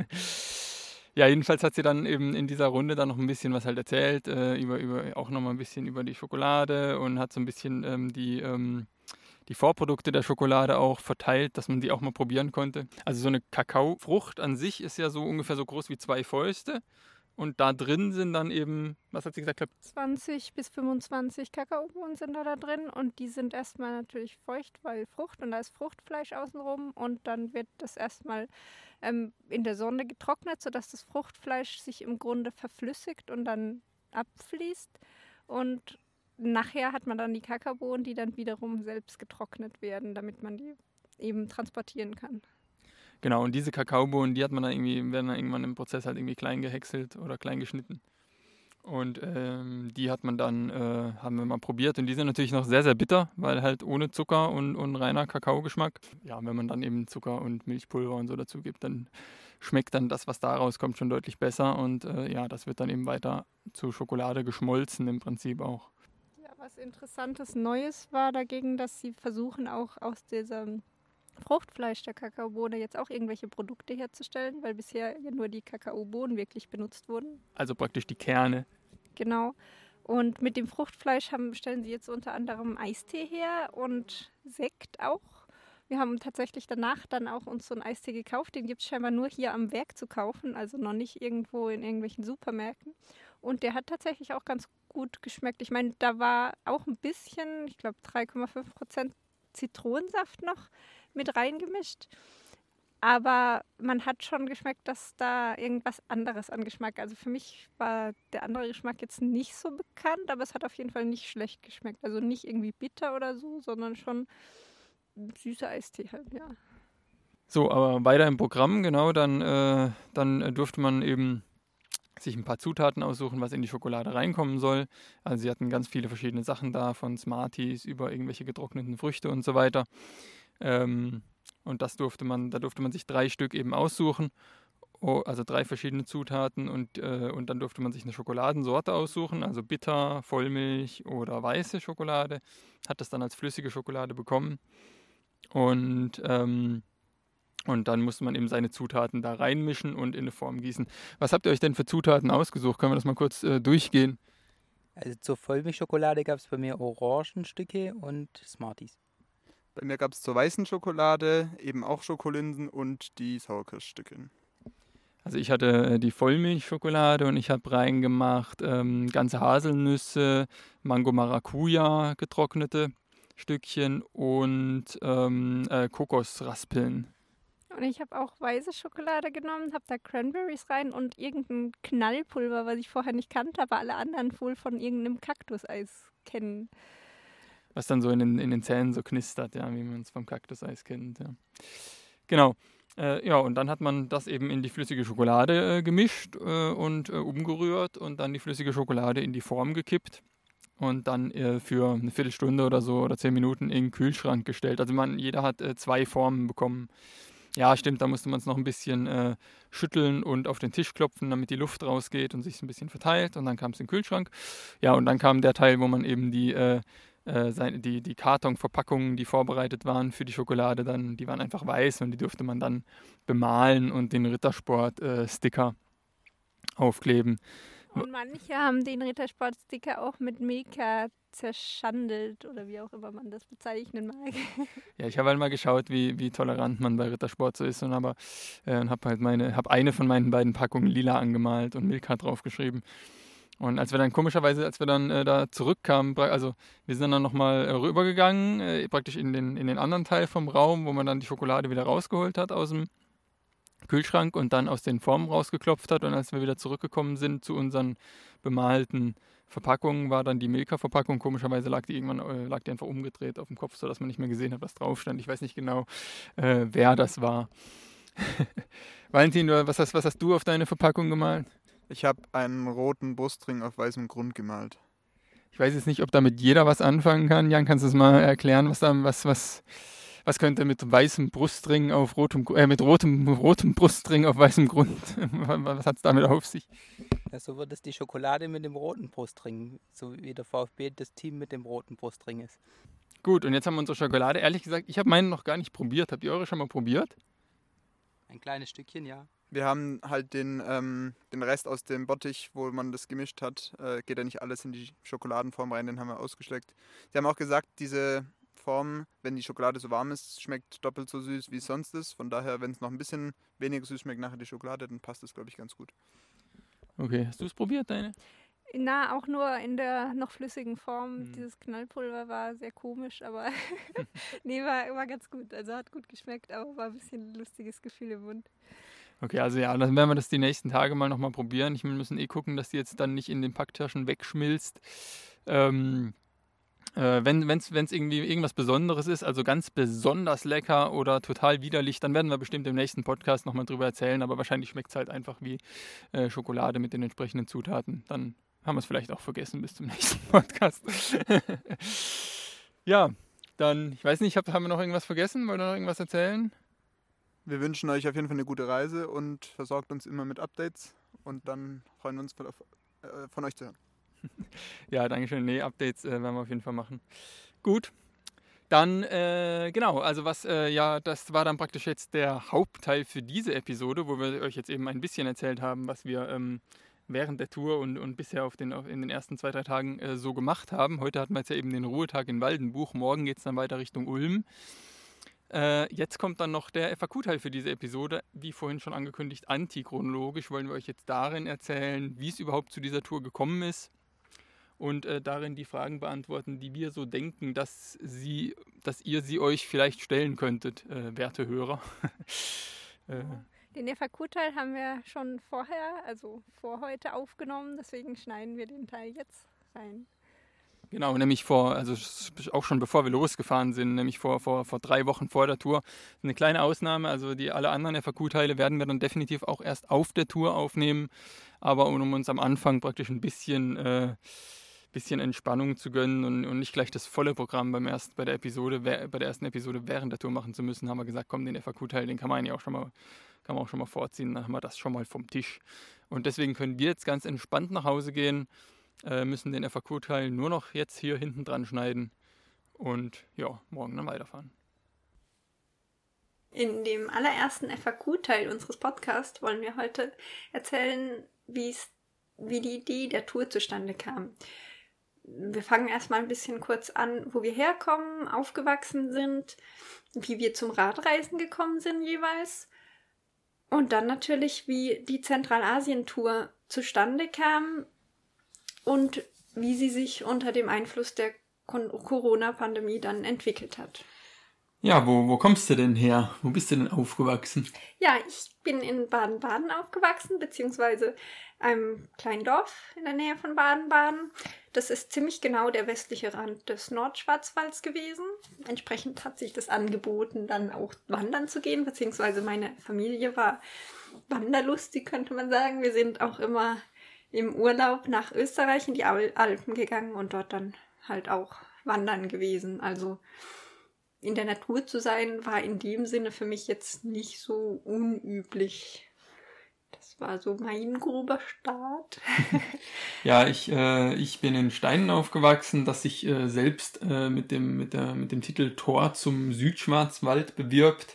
Ja, jedenfalls hat sie dann eben in dieser Runde dann noch ein bisschen was halt erzählt, auch nochmal ein bisschen über die Schokolade und hat so ein bisschen die Vorprodukte der Schokolade auch verteilt, dass man die auch mal probieren konnte. Also so eine Kakaofrucht an sich ist ja so ungefähr so groß wie 2 Fäuste. Und da drin sind dann eben, was hat sie gesagt? 20 bis 25 Kakaobohnen sind da drin und die sind erstmal natürlich feucht, weil Frucht und da ist Fruchtfleisch außenrum und dann wird das erstmal in der Sonne getrocknet, sodass das Fruchtfleisch sich im Grunde verflüssigt und dann abfließt und nachher hat man dann die Kakaobohnen, die dann wiederum selbst getrocknet werden, damit man die eben transportieren kann. Genau, und diese Kakaobohnen, die werden dann irgendwann im Prozess halt irgendwie klein gehäckselt oder klein geschnitten. Und die haben wir mal probiert und die sind natürlich noch sehr, sehr bitter, weil halt ohne Zucker und reiner Kakaogeschmack. Ja, wenn man dann eben Zucker und Milchpulver und so dazu gibt, dann schmeckt dann das, was da rauskommt, schon deutlich besser. Und das wird dann eben weiter zu Schokolade geschmolzen im Prinzip auch. Ja, was Interessantes Neues war dagegen, dass sie versuchen auch aus diesem Fruchtfleisch der Kakaobohne jetzt auch irgendwelche Produkte herzustellen, weil bisher ja nur die Kakaobohnen wirklich benutzt wurden. Also praktisch die Kerne. Genau. Und mit dem Fruchtfleisch stellen sie jetzt unter anderem Eistee her und Sekt auch. Wir haben tatsächlich danach dann auch uns so einen Eistee gekauft. Den gibt es scheinbar nur hier am Werk zu kaufen, also noch nicht irgendwo in irgendwelchen Supermärkten. Und der hat tatsächlich auch ganz gut geschmeckt. Ich meine, da war auch ein bisschen, ich glaube 3,5% Zitronensaft noch mit reingemischt. Aber man hat schon geschmeckt, dass da irgendwas anderes an Geschmack. Also für mich war der andere Geschmack jetzt nicht so bekannt, aber es hat auf jeden Fall nicht schlecht geschmeckt. Also nicht irgendwie bitter oder so, sondern schon süßer Eistee halt, ja. So, aber weiter im Programm, genau, dann durfte man eben sich ein paar Zutaten aussuchen, was in die Schokolade reinkommen soll. Also sie hatten ganz viele verschiedene Sachen da, von Smarties über irgendwelche getrockneten Früchte und so weiter. Und da durfte man sich 3 Stück eben aussuchen, also 3 verschiedene Zutaten und dann durfte man sich eine Schokoladensorte aussuchen, also bitter, Vollmilch oder weiße Schokolade, hat das dann als flüssige Schokolade bekommen und dann musste man eben seine Zutaten da reinmischen und in eine Form gießen. Was habt ihr euch denn für Zutaten ausgesucht? Können wir das mal kurz durchgehen? Also zur Vollmilchschokolade gab es bei mir Orangenstücke und Smarties. Bei mir gab es zur weißen Schokolade eben auch Schokolinsen und die Sauerkirschstücke. Also ich hatte die Vollmilchschokolade und ich habe reingemacht ganze Haselnüsse, Mango Maracuja, getrocknete Stückchen und Kokosraspeln. Und ich habe auch weiße Schokolade genommen, habe da Cranberries rein und irgendein Knallpulver, was ich vorher nicht kannte, aber alle anderen wohl von irgendeinem Kaktuseis kennen. Was dann so in den Zähnen so knistert, ja, wie man es vom Kaktuseis kennt. Ja. Genau. Und dann hat man das eben in die flüssige Schokolade gemischt und umgerührt und dann die flüssige Schokolade in die Form gekippt und dann für eine Viertelstunde oder so oder 10 Minuten in den Kühlschrank gestellt. Also jeder hat 2 Formen bekommen. Ja, stimmt, da musste man es noch ein bisschen schütteln und auf den Tisch klopfen, damit die Luft rausgeht und sich ein bisschen verteilt. Und dann kam es in den Kühlschrank. Ja, und dann kam der Teil, wo man eben die Kartonverpackungen, die vorbereitet waren für die Schokolade, die waren einfach weiß und die durfte man dann bemalen und den Rittersport-Sticker aufkleben. Und manche haben den Rittersport-Sticker auch mit Milka zerschandelt oder wie auch immer man das bezeichnen mag. Ja, ich habe halt mal geschaut, wie tolerant man bei Rittersport so ist und habe halt eine von meinen beiden Packungen lila angemalt und Milka draufgeschrieben. Und als wir dann da zurückkamen, also wir sind dann nochmal rübergegangen, praktisch in den anderen Teil vom Raum, wo man dann die Schokolade wieder rausgeholt hat aus dem Kühlschrank und dann aus den Formen rausgeklopft hat. Und als wir wieder zurückgekommen sind zu unseren bemalten Verpackungen, war dann die Milka-Verpackung. Komischerweise lag die einfach umgedreht auf dem Kopf, sodass man nicht mehr gesehen hat, was drauf stand. Ich weiß nicht genau, wer das war. Valentin, was hast du auf deine Verpackung gemalt? Ich habe einen roten Brustring auf weißem Grund gemalt. Ich weiß jetzt nicht, ob damit jeder was anfangen kann. Jan, kannst du es mal erklären, was könnte mit weißem Brustring mit rotem Brustring auf weißem Grund? Was hat es damit auf sich? Ja, so wird es die Schokolade mit dem roten Brustring, so wie der VfB das Team mit dem roten Brustring ist. Gut, und jetzt haben wir unsere Schokolade. Ehrlich gesagt, ich habe meine noch gar nicht probiert. Habt ihr eure schon mal probiert? Ein kleines Stückchen, ja. Wir haben halt den Rest aus dem Bottich, wo man das gemischt hat, geht ja nicht alles in die Schokoladenform rein, den haben wir ausgeschleckt. Sie haben auch gesagt, diese Form, wenn die Schokolade so warm ist, schmeckt doppelt so süß, wie es sonst ist. Von daher, wenn es noch ein bisschen weniger süß schmeckt nachher die Schokolade, dann passt das, glaube ich, ganz gut. Okay, hast du es probiert, deine? Na, auch nur in der noch flüssigen Form. Dieses Knallpulver war sehr komisch, aber nee, war ganz gut. Also hat gut geschmeckt, aber war ein bisschen ein lustiges Gefühl im Mund. Okay, also ja, dann werden wir das die nächsten Tage mal nochmal probieren. Wir müssen gucken, dass die jetzt dann nicht in den Packtaschen wegschmilzt. Wenn es irgendwie irgendwas Besonderes ist, also ganz besonders lecker oder total widerlich, dann werden wir bestimmt im nächsten Podcast nochmal drüber erzählen, aber wahrscheinlich schmeckt es halt einfach wie Schokolade mit den entsprechenden Zutaten. Dann haben wir es vielleicht auch vergessen bis zum nächsten Podcast. Ja, dann, ich weiß nicht, haben wir noch irgendwas vergessen? Wollt ihr noch irgendwas erzählen? Wir wünschen euch auf jeden Fall eine gute Reise und versorgt uns immer mit Updates und dann freuen wir uns von euch zu hören. Ja, danke schön. Nee, Updates werden wir auf jeden Fall machen. Gut, dann genau, also das war dann praktisch jetzt der Hauptteil für diese Episode, wo wir euch jetzt eben ein bisschen erzählt haben, was wir während der Tour und bisher in den ersten 2-3 Tagen so gemacht haben. Heute hatten wir jetzt ja eben den Ruhetag in Waldenbuch, morgen geht es dann weiter Richtung Ulm. Jetzt kommt dann noch der FAQ-Teil für diese Episode, wie vorhin schon angekündigt, antichronologisch wollen wir euch jetzt darin erzählen, wie es überhaupt zu dieser Tour gekommen ist und darin die Fragen beantworten, die wir so denken, dass ihr sie euch vielleicht stellen könntet, werte Hörer. Den FAQ-Teil haben wir schon vorher, also vor heute aufgenommen, deswegen schneiden wir den Teil jetzt rein. Genau, nämlich auch schon bevor wir losgefahren sind, nämlich vor 3 Wochen vor der Tour. Eine kleine Ausnahme, also alle anderen FAQ-Teile werden wir dann definitiv auch erst auf der Tour aufnehmen. aber um uns am Anfang praktisch ein bisschen Entspannung zu gönnen und nicht gleich das volle Programm bei der ersten Episode während der Tour machen zu müssen, haben wir gesagt, komm, den FAQ-Teil, den kann man auch schon mal vorziehen, dann haben wir das schon mal vom Tisch. Und deswegen können wir jetzt ganz entspannt nach Hause gehen, müssen den FAQ-Teil nur noch jetzt hier hinten dran schneiden und ja, morgen dann weiterfahren. In dem allerersten FAQ-Teil unseres Podcasts wollen wir heute erzählen, wie die Idee der Tour zustande kam. Wir fangen erstmal ein bisschen kurz an, wo wir herkommen, aufgewachsen sind, wie wir zum Radreisen gekommen sind jeweils. Und dann natürlich, wie die Zentralasien-Tour zustande kam und wie sie sich unter dem Einfluss der Corona-Pandemie dann entwickelt hat. Ja, wo kommst du denn her? Wo bist du denn aufgewachsen? Ja, ich bin in Baden-Baden aufgewachsen, beziehungsweise einem kleinen Dorf in der Nähe von Baden-Baden. Das ist ziemlich genau der westliche Rand des Nordschwarzwalds gewesen. Entsprechend hat sich das angeboten, dann auch wandern zu gehen, beziehungsweise meine Familie war wanderlustig, könnte man sagen. Wir sind auch immer im Urlaub nach Österreich in die Alpen gegangen und dort dann halt auch wandern gewesen. Also in der Natur zu sein, war in dem Sinne für mich jetzt nicht so unüblich. Das war so mein grober Start. Ja, ich bin in Steinen aufgewachsen, das sich selbst mit dem Titel Tor zum Südschwarzwald bewirbt.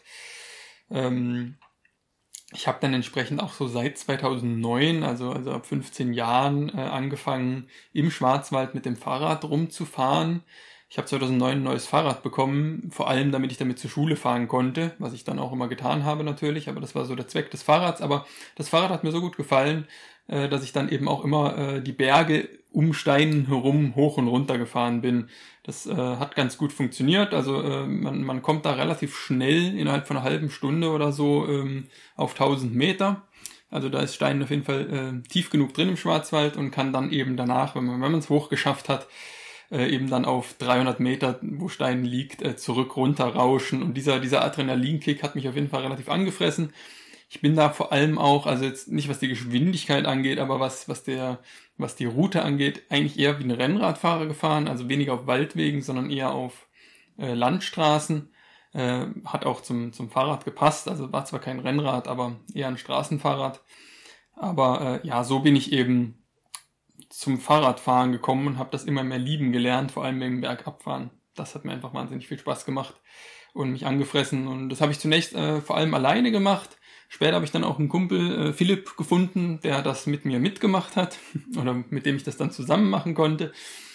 Ich habe dann entsprechend auch so seit 2009, also ab 15 Jahren, angefangen, im Schwarzwald mit dem Fahrrad rumzufahren. Ich habe 2009 ein neues Fahrrad bekommen, vor allem damit ich damit zur Schule fahren konnte, was ich dann auch immer getan habe natürlich, aber das war so der Zweck des Fahrrads. Aber das Fahrrad hat mir so gut gefallen, dass ich dann eben auch immer die Berge um Steinen herum hoch und runter gefahren bin. Das hat ganz gut funktioniert, also man kommt da relativ schnell innerhalb von einer halben Stunde oder so auf 1000 Meter. Also da ist Stein auf jeden Fall tief genug drin im Schwarzwald und kann dann eben danach, wenn man es hoch geschafft hat, eben dann auf 300 Meter, wo Stein liegt, zurück runter rauschen. Und dieser Adrenalinkick hat mich auf jeden Fall relativ angefressen. Ich bin da vor allem auch, also jetzt nicht was die Geschwindigkeit angeht, aber was die Route angeht, eigentlich eher wie ein Rennradfahrer gefahren, also weniger auf Waldwegen, sondern eher auf Landstraßen. Hat auch zum Fahrrad gepasst, also war zwar kein Rennrad, aber eher ein Straßenfahrrad. Aber so bin ich eben zum Fahrradfahren gekommen und habe das immer mehr lieben gelernt, vor allem wegen Bergabfahren. Das hat mir einfach wahnsinnig viel Spaß gemacht und mich angefressen. Und das habe ich zunächst vor allem alleine gemacht. Später habe ich dann auch einen Kumpel, Philipp, gefunden, der das mit mir mitgemacht hat oder mit dem ich das dann zusammen machen konnte.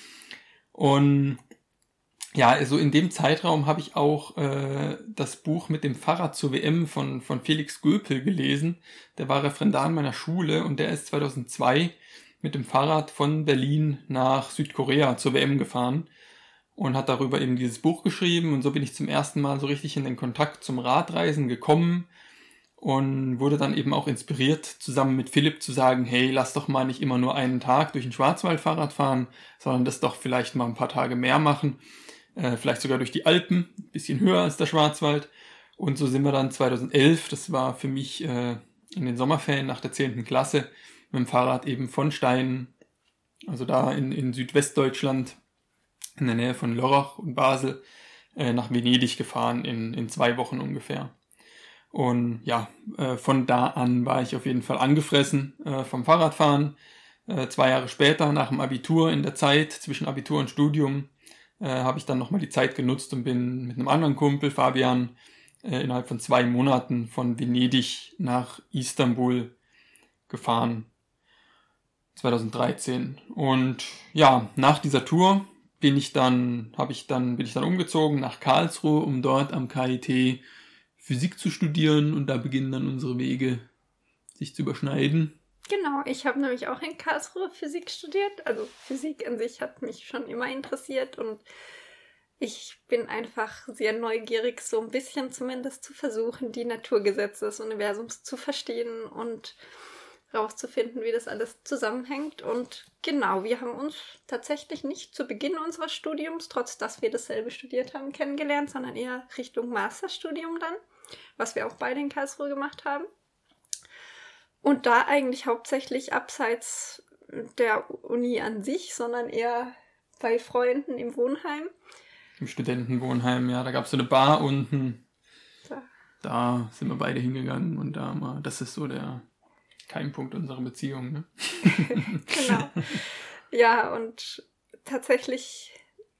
Und ja, also in dem Zeitraum habe ich auch das Buch mit dem Fahrrad zur WM von Felix Göpel gelesen. Der war Referendar in meiner Schule und der ist 2002 mit dem Fahrrad von Berlin nach Südkorea zur WM gefahren und hat darüber eben dieses Buch geschrieben. Und so bin ich zum ersten Mal so richtig in den Kontakt zum Radreisen gekommen und wurde dann eben auch inspiriert, zusammen mit Philipp zu sagen, hey, lass doch mal nicht immer nur einen Tag durch den Schwarzwald Fahrrad fahren, sondern das doch vielleicht mal ein paar Tage mehr machen, vielleicht sogar durch die Alpen, ein bisschen höher als der Schwarzwald. Und so sind wir dann 2011, das war für mich in den Sommerferien nach der 10. Klasse, mit dem Fahrrad eben von Stein, also da in Südwestdeutschland, in der Nähe von Lörrach und Basel, nach Venedig gefahren in 2 Wochen ungefähr. Und ja, von da an war ich auf jeden Fall angefressen vom Fahrradfahren. 2 Jahre später, nach dem Abitur, in der Zeit zwischen Abitur und Studium, habe ich dann nochmal die Zeit genutzt und bin mit einem anderen Kumpel, Fabian, innerhalb von 2 Monaten von Venedig nach Istanbul gefahren. 2013. Und ja, nach dieser Tour bin ich dann umgezogen nach Karlsruhe, um dort am KIT Physik zu studieren, und da beginnen dann unsere Wege sich zu überschneiden. Genau, ich habe nämlich auch in Karlsruhe Physik studiert. Also Physik an sich hat mich schon immer interessiert und ich bin einfach sehr neugierig, so ein bisschen zumindest zu versuchen, die Naturgesetze des Universums zu verstehen und rauszufinden, wie das alles zusammenhängt. Und genau, wir haben uns tatsächlich nicht zu Beginn unseres Studiums, trotz dass wir dasselbe studiert haben, kennengelernt, sondern eher Richtung Masterstudium dann, was wir auch beide in Karlsruhe gemacht haben. Und da eigentlich hauptsächlich abseits der Uni an sich, sondern eher bei Freunden im Wohnheim. Im Studentenwohnheim, ja, da gab es so eine Bar unten. Da. Da sind wir beide hingegangen und das ist so der Keimpunkt unserer Beziehung, ne? Genau. Ja, und tatsächlich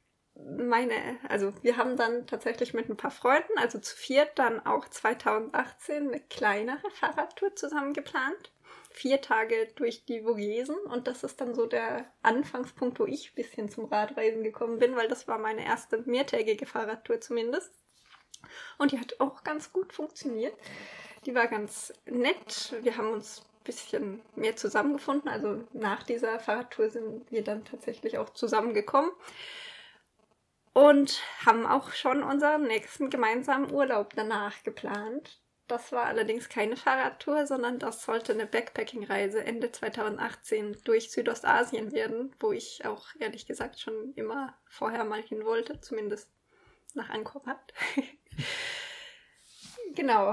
wir haben dann tatsächlich mit ein paar Freunden, also zu viert, dann auch 2018 eine kleinere Fahrradtour zusammen geplant. 4 Tage durch die Vogesen, und das ist dann so der Anfangspunkt, wo ich ein bisschen zum Radreisen gekommen bin, weil das war meine erste mehrtägige Fahrradtour zumindest. Und die hat auch ganz gut funktioniert. Die war ganz nett. Wir haben uns ein bisschen mehr zusammengefunden. Also nach dieser Fahrradtour sind wir dann tatsächlich auch zusammengekommen. Und haben auch schon unseren nächsten gemeinsamen Urlaub danach geplant. Das war allerdings keine Fahrradtour, sondern das sollte eine Backpacking-Reise Ende 2018 durch Südostasien werden, wo ich auch ehrlich gesagt schon immer vorher mal hin wollte, zumindest nach Angkor Wat. Genau.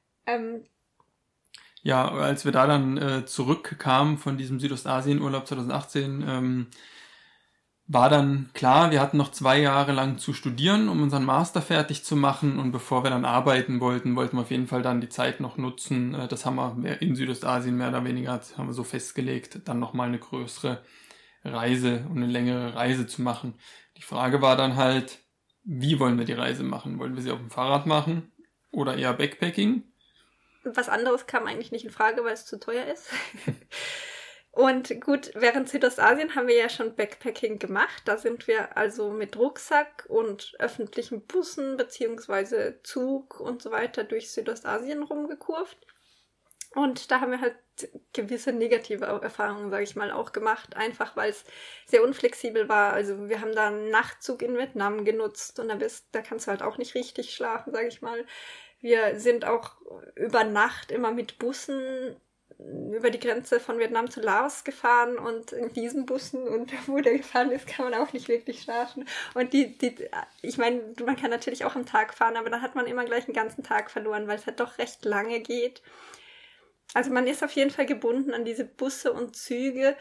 Ja, als wir da dann zurückkamen von diesem Südostasien-Urlaub 2018, war dann klar, wir hatten noch 2 Jahre lang zu studieren, um unseren Master fertig zu machen, und bevor wir dann arbeiten wollten wir auf jeden Fall dann die Zeit noch nutzen. Das haben wir in Südostasien mehr oder weniger, haben wir so festgelegt, dann nochmal eine größere Reise und eine längere Reise zu machen. Die Frage war dann halt, wie wollen wir die Reise machen? Wollen wir sie auf dem Fahrrad machen oder eher Backpacking? Was anderes kam eigentlich nicht in Frage, weil es zu teuer ist. Und gut, während Südostasien haben wir ja schon Backpacking gemacht. Da sind wir also mit Rucksack und öffentlichen Bussen beziehungsweise Zug und so weiter durch Südostasien rumgekurvt. Und da haben wir halt gewisse negative Erfahrungen, sage ich mal, auch gemacht. Einfach, weil es sehr unflexibel war. Also wir haben da einen Nachtzug in Vietnam genutzt und da kannst du halt auch nicht richtig schlafen, sage ich mal. Wir sind auch über Nacht immer mit Bussen über die Grenze von Vietnam zu Laos gefahren, und in diesen Bussen und wo der gefahren ist, kann man auch nicht wirklich schlafen. Und ich meine, man kann natürlich auch am Tag fahren, aber dann hat man immer gleich einen ganzen Tag verloren, weil es halt doch recht lange geht. Also man ist auf jeden Fall gebunden an diese Busse und Züge,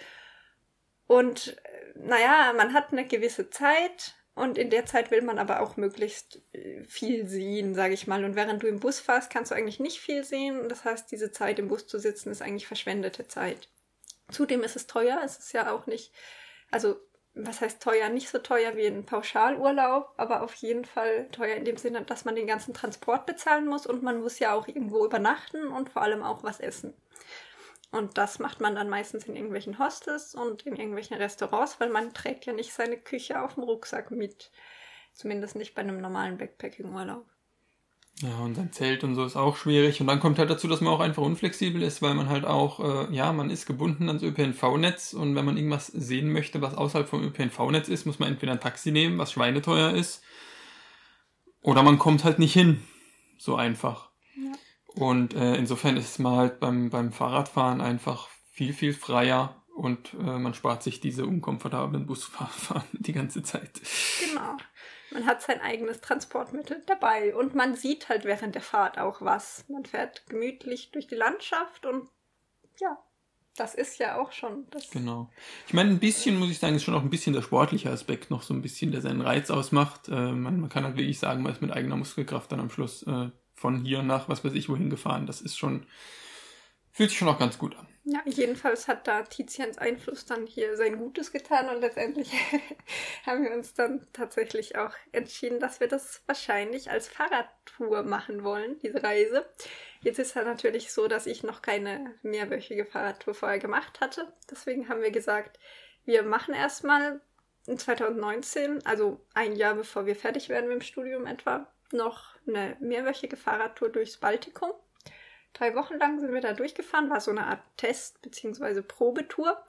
und naja, man hat eine gewisse Zeit. Und in der Zeit will man aber auch möglichst viel sehen, sage ich mal. Und während du im Bus fährst, kannst du eigentlich nicht viel sehen. Das heißt, diese Zeit im Bus zu sitzen, ist eigentlich verschwendete Zeit. Zudem ist es teuer. Es ist ja auch nicht, also was heißt teuer? Nicht so teuer wie ein Pauschalurlaub, aber auf jeden Fall teuer in dem Sinne, dass man den ganzen Transport bezahlen muss, und man muss ja auch irgendwo übernachten und vor allem auch was essen. Und das macht man dann meistens in irgendwelchen Hostels und in irgendwelchen Restaurants, weil man trägt ja nicht seine Küche auf dem Rucksack mit. Zumindest nicht bei einem normalen Backpacking-Urlaub. Ja, und sein Zelt und so ist auch schwierig. Und dann kommt halt dazu, dass man auch einfach unflexibel ist, weil man halt auch, man ist gebunden ans ÖPNV-Netz, und wenn man irgendwas sehen möchte, was außerhalb vom ÖPNV-Netz ist, muss man entweder ein Taxi nehmen, was schweineteuer ist, oder man kommt halt nicht hin. So einfach. Ja. Und insofern ist man halt beim Fahrradfahren einfach viel, viel freier, und man spart sich diese unkomfortablen Busfahrten die ganze Zeit. Genau. Man hat sein eigenes Transportmittel dabei, und man sieht halt während der Fahrt auch was. Man fährt gemütlich durch die Landschaft, und ja, das ist ja auch schon das. Genau. Ich meine, ein bisschen, muss ich sagen, ist schon auch ein bisschen der sportliche Aspekt noch so ein bisschen, der seinen Reiz ausmacht. Man kann halt wirklich sagen, man ist mit eigener Muskelkraft dann am Schluss von hier nach was weiß ich wohin gefahren. Das ist schon, fühlt sich schon auch ganz gut an. Ja, jedenfalls hat da Tizians Einfluss dann hier sein Gutes getan, und letztendlich haben wir uns dann tatsächlich auch entschieden, dass wir das wahrscheinlich als Fahrradtour machen wollen, diese Reise. Jetzt ist halt natürlich so, dass ich noch keine mehrwöchige Fahrradtour vorher gemacht hatte. Deswegen haben wir gesagt, wir machen erstmal in 2019, also ein Jahr bevor wir fertig werden mit dem Studium etwa, noch eine mehrwöchige Fahrradtour durchs Baltikum. 3 Wochen lang sind wir da durchgefahren, war so eine Art Test- bzw. Probetour.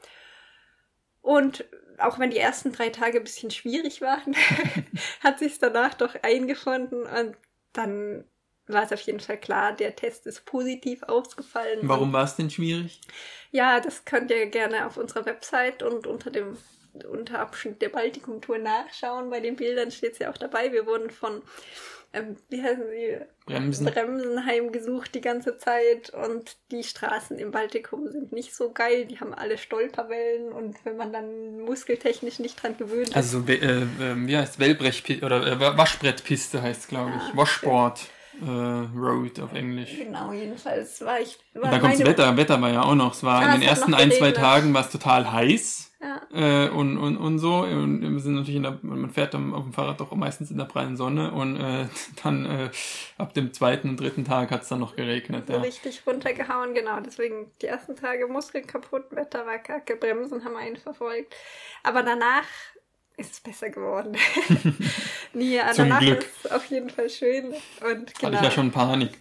Und auch wenn die ersten 3 Tage ein bisschen schwierig waren, hat sich danach doch eingefunden, und dann war es auf jeden Fall klar, der Test ist positiv ausgefallen. Warum war es denn schwierig? Ja, das könnt ihr gerne auf unserer Website und unter Abschnitt der Baltikum-Tour nachschauen. Bei den Bildern steht es ja auch dabei. Wir wurden von wie heißen sie? Bremsen. Bremsen heimgesucht die ganze Zeit und die Straßen im Baltikum sind nicht so geil, die haben alle Stolperwellen und wenn man dann muskeltechnisch nicht dran gewöhnt ist. Also, wie heißt Wellbrechpiste oder Waschbrettpiste heißt es, glaube ich. Washboard Road auf Englisch. Genau, jedenfalls war und dann kommt das Wetter. Wetter war ja auch noch. Es war in den ersten 1-2 Tagen war es total heiß. Ja. Und so. Und wir sind natürlich man fährt dann auf dem Fahrrad doch meistens in der prallen Sonne und dann ab dem 2. und 3. Tag hat es dann noch geregnet. So richtig runtergehauen, genau. Deswegen die ersten Tage Muskeln kaputt, Wetter war kacke, Bremsen haben einen verfolgt. Aber danach ist es besser geworden. Nee, danach Glück. ist es auf jeden Fall schön. Und genau. Hatte ich ja schon Panik.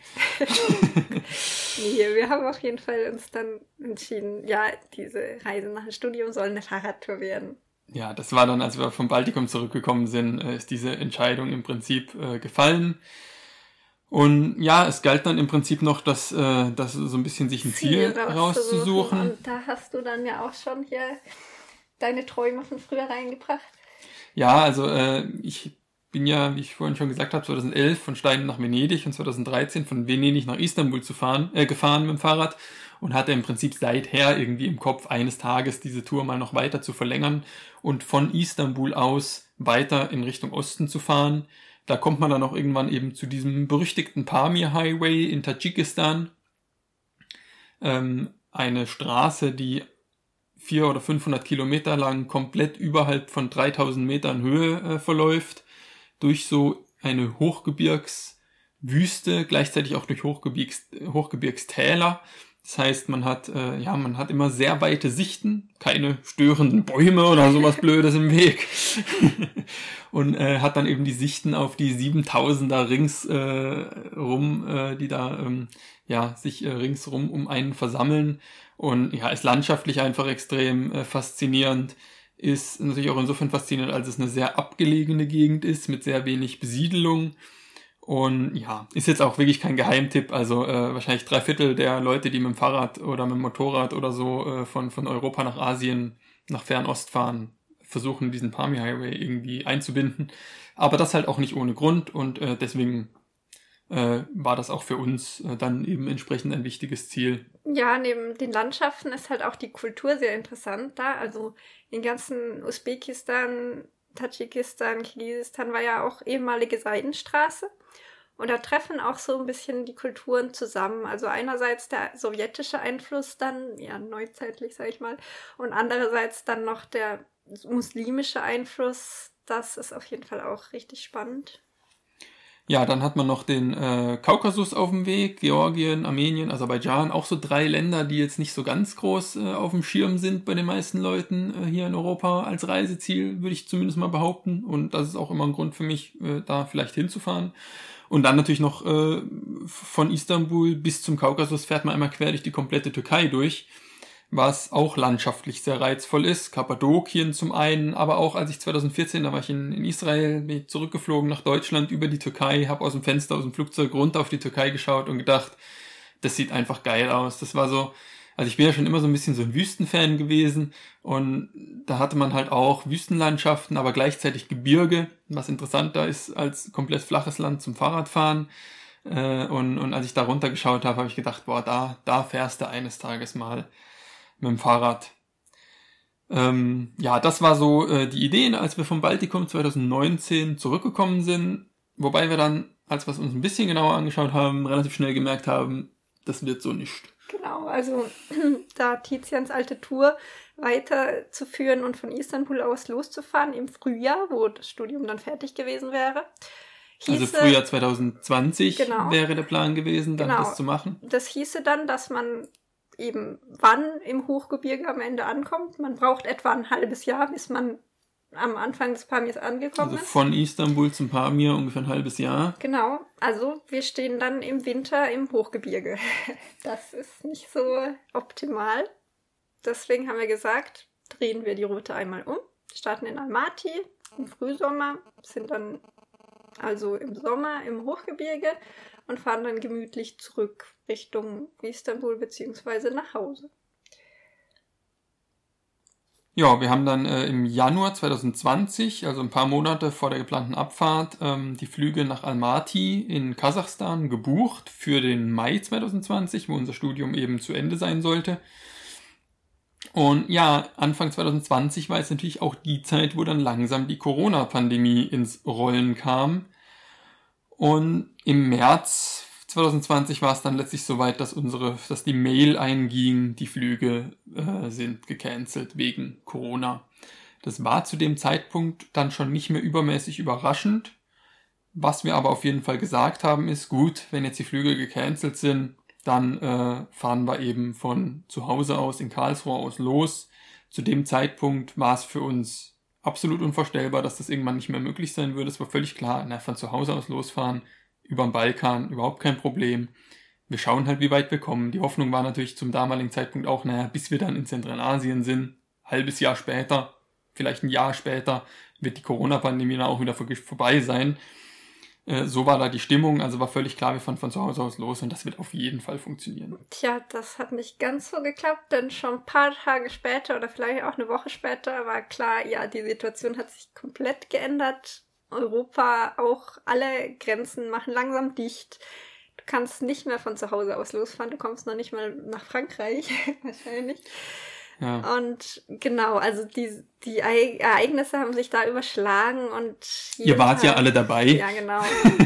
Nee, wir haben auf jeden Fall uns dann entschieden, ja, diese Reise nach dem Studium soll eine Fahrradtour werden. Ja, das war dann, als wir vom Baltikum zurückgekommen sind, ist diese Entscheidung im Prinzip gefallen. Und ja, es galt dann im Prinzip noch, das so ein bisschen sich ein Ziel rauszusuchen. Und da hast du dann ja auch schon hier deine Träume von früher reingebracht. Ja, also ich bin ja, wie ich vorhin schon gesagt habe, 2011 von Stein nach Venedig und 2013 von Venedig nach Istanbul gefahren mit dem Fahrrad und hatte im Prinzip seither irgendwie im Kopf, eines Tages diese Tour mal noch weiter zu verlängern und von Istanbul aus weiter in Richtung Osten zu fahren. Da kommt man dann auch irgendwann eben zu diesem berüchtigten Pamir Highway in Tadschikistan. Eine Straße, die 400 oder 500 Kilometer lang komplett überhalb von 3000 Metern Höhe verläuft, durch so eine Hochgebirgswüste, gleichzeitig auch durch Hochgebirgstäler. Das heißt, man hat immer sehr weite Sichten, keine störenden Bäume oder sowas Blödes im Weg. Und hat dann eben die Sichten auf die 7000er ringsrum, die da sich ringsrum um einen versammeln. Und ja, ist landschaftlich einfach extrem faszinierend. Ist natürlich auch insofern faszinierend, als es eine sehr abgelegene Gegend ist, mit sehr wenig Besiedelung. Und ja, ist jetzt auch wirklich kein Geheimtipp. Also wahrscheinlich 3/4 der Leute, die mit dem Fahrrad oder mit dem Motorrad oder so von Europa nach Asien, nach Fernost fahren, versuchen diesen Pamir Highway irgendwie einzubinden. Aber das halt auch nicht ohne Grund und deswegen war das auch für uns dann eben entsprechend ein wichtiges Ziel. Ja, neben den Landschaften ist halt auch die Kultur sehr interessant da. Also in ganzen Usbekistan, Tadschikistan, Kirgisistan war ja auch ehemalige Seidenstraße. Und da treffen auch so ein bisschen die Kulturen zusammen. Also einerseits der sowjetische Einfluss dann, ja neuzeitlich sag ich mal, und andererseits dann noch der muslimische Einfluss. Das ist auf jeden Fall auch richtig spannend. Ja, dann hat man noch den Kaukasus auf dem Weg, Georgien, Armenien, Aserbaidschan, auch so 3 Länder, die jetzt nicht so ganz groß auf dem Schirm sind bei den meisten Leuten hier in Europa als Reiseziel, würde ich zumindest mal behaupten. Und das ist auch immer ein Grund für mich, da vielleicht hinzufahren. Und dann natürlich noch von Istanbul bis zum Kaukasus fährt man einmal quer durch die komplette Türkei durch, was auch landschaftlich sehr reizvoll ist. Kappadokien zum einen, aber auch als ich 2014, da war ich in Israel, bin ich zurückgeflogen nach Deutschland über die Türkei, habe aus dem Fenster, aus dem Flugzeug runter auf die Türkei geschaut und gedacht, das sieht einfach geil aus. Das war so, also ich bin ja schon immer so ein bisschen so ein Wüstenfan gewesen und da hatte man halt auch Wüstenlandschaften, aber gleichzeitig Gebirge, was interessanter ist als komplett flaches Land zum Fahrradfahren. Und als ich da runtergeschaut habe, habe ich gedacht, boah, da fährst du eines Tages mal mit dem Fahrrad. Das war so die Idee, als wir vom Baltikum 2019 zurückgekommen sind, wobei wir dann, als wir es uns ein bisschen genauer angeschaut haben, relativ schnell gemerkt haben, das wird so nicht. Genau, also da Tizians alte Tour weiterzuführen und von Istanbul aus loszufahren im Frühjahr, wo das Studium dann fertig gewesen wäre. Also Frühjahr 2020 wäre der Plan gewesen, dann das zu machen. Das hieße dann, dass man eben wann im Hochgebirge am Ende ankommt. Man braucht etwa ein halbes Jahr, bis man am Anfang des Pamirs angekommen ist. Also von Istanbul zum Pamir ungefähr ein halbes Jahr. Genau, also wir stehen dann im Winter im Hochgebirge. Das ist nicht so optimal. Deswegen haben wir gesagt, drehen wir die Route einmal um, starten in Almaty im Frühsommer, sind dann also im Sommer im Hochgebirge und fahren dann gemütlich zurück Richtung Istanbul bzw. nach Hause. Ja, wir haben dann im Januar 2020, also ein paar Monate vor der geplanten Abfahrt, die Flüge nach Almaty in Kasachstan gebucht für den Mai 2020, wo unser Studium eben zu Ende sein sollte. Und ja, Anfang 2020 war jetzt natürlich auch die Zeit, wo dann langsam die Corona-Pandemie ins Rollen kam. Und im März 2020 war es dann letztlich soweit, dass die Mail einging, die Flüge sind gecancelt wegen Corona. Das war zu dem Zeitpunkt dann schon nicht mehr übermäßig überraschend. Was wir aber auf jeden Fall gesagt haben, ist gut, wenn jetzt die Flüge gecancelt sind, dann fahren wir eben von zu Hause aus in Karlsruhe aus los. Zu dem Zeitpunkt war es für uns absolut unvorstellbar, dass das irgendwann nicht mehr möglich sein würde. Es war völlig klar, von zu Hause aus losfahren, über den Balkan, überhaupt kein Problem. Wir schauen halt, wie weit wir kommen. Die Hoffnung war natürlich zum damaligen Zeitpunkt auch, bis wir dann in Zentralasien sind, halbes Jahr später, vielleicht ein Jahr später, wird die Corona-Pandemie dann auch wieder vorbei sein. So war da die Stimmung, also war völlig klar, wir fahren von zu Hause aus los und das wird auf jeden Fall funktionieren. Tja, das hat nicht ganz so geklappt, denn schon ein paar Tage später oder vielleicht auch eine Woche später war klar, ja, die Situation hat sich komplett geändert. Europa, auch alle Grenzen machen langsam dicht. Du kannst nicht mehr von zu Hause aus losfahren, du kommst noch nicht mal nach Frankreich, wahrscheinlich. Ja. Und genau, also die Ereignisse haben sich da überschlagen und ihr wart ja alle dabei. Ja, genau.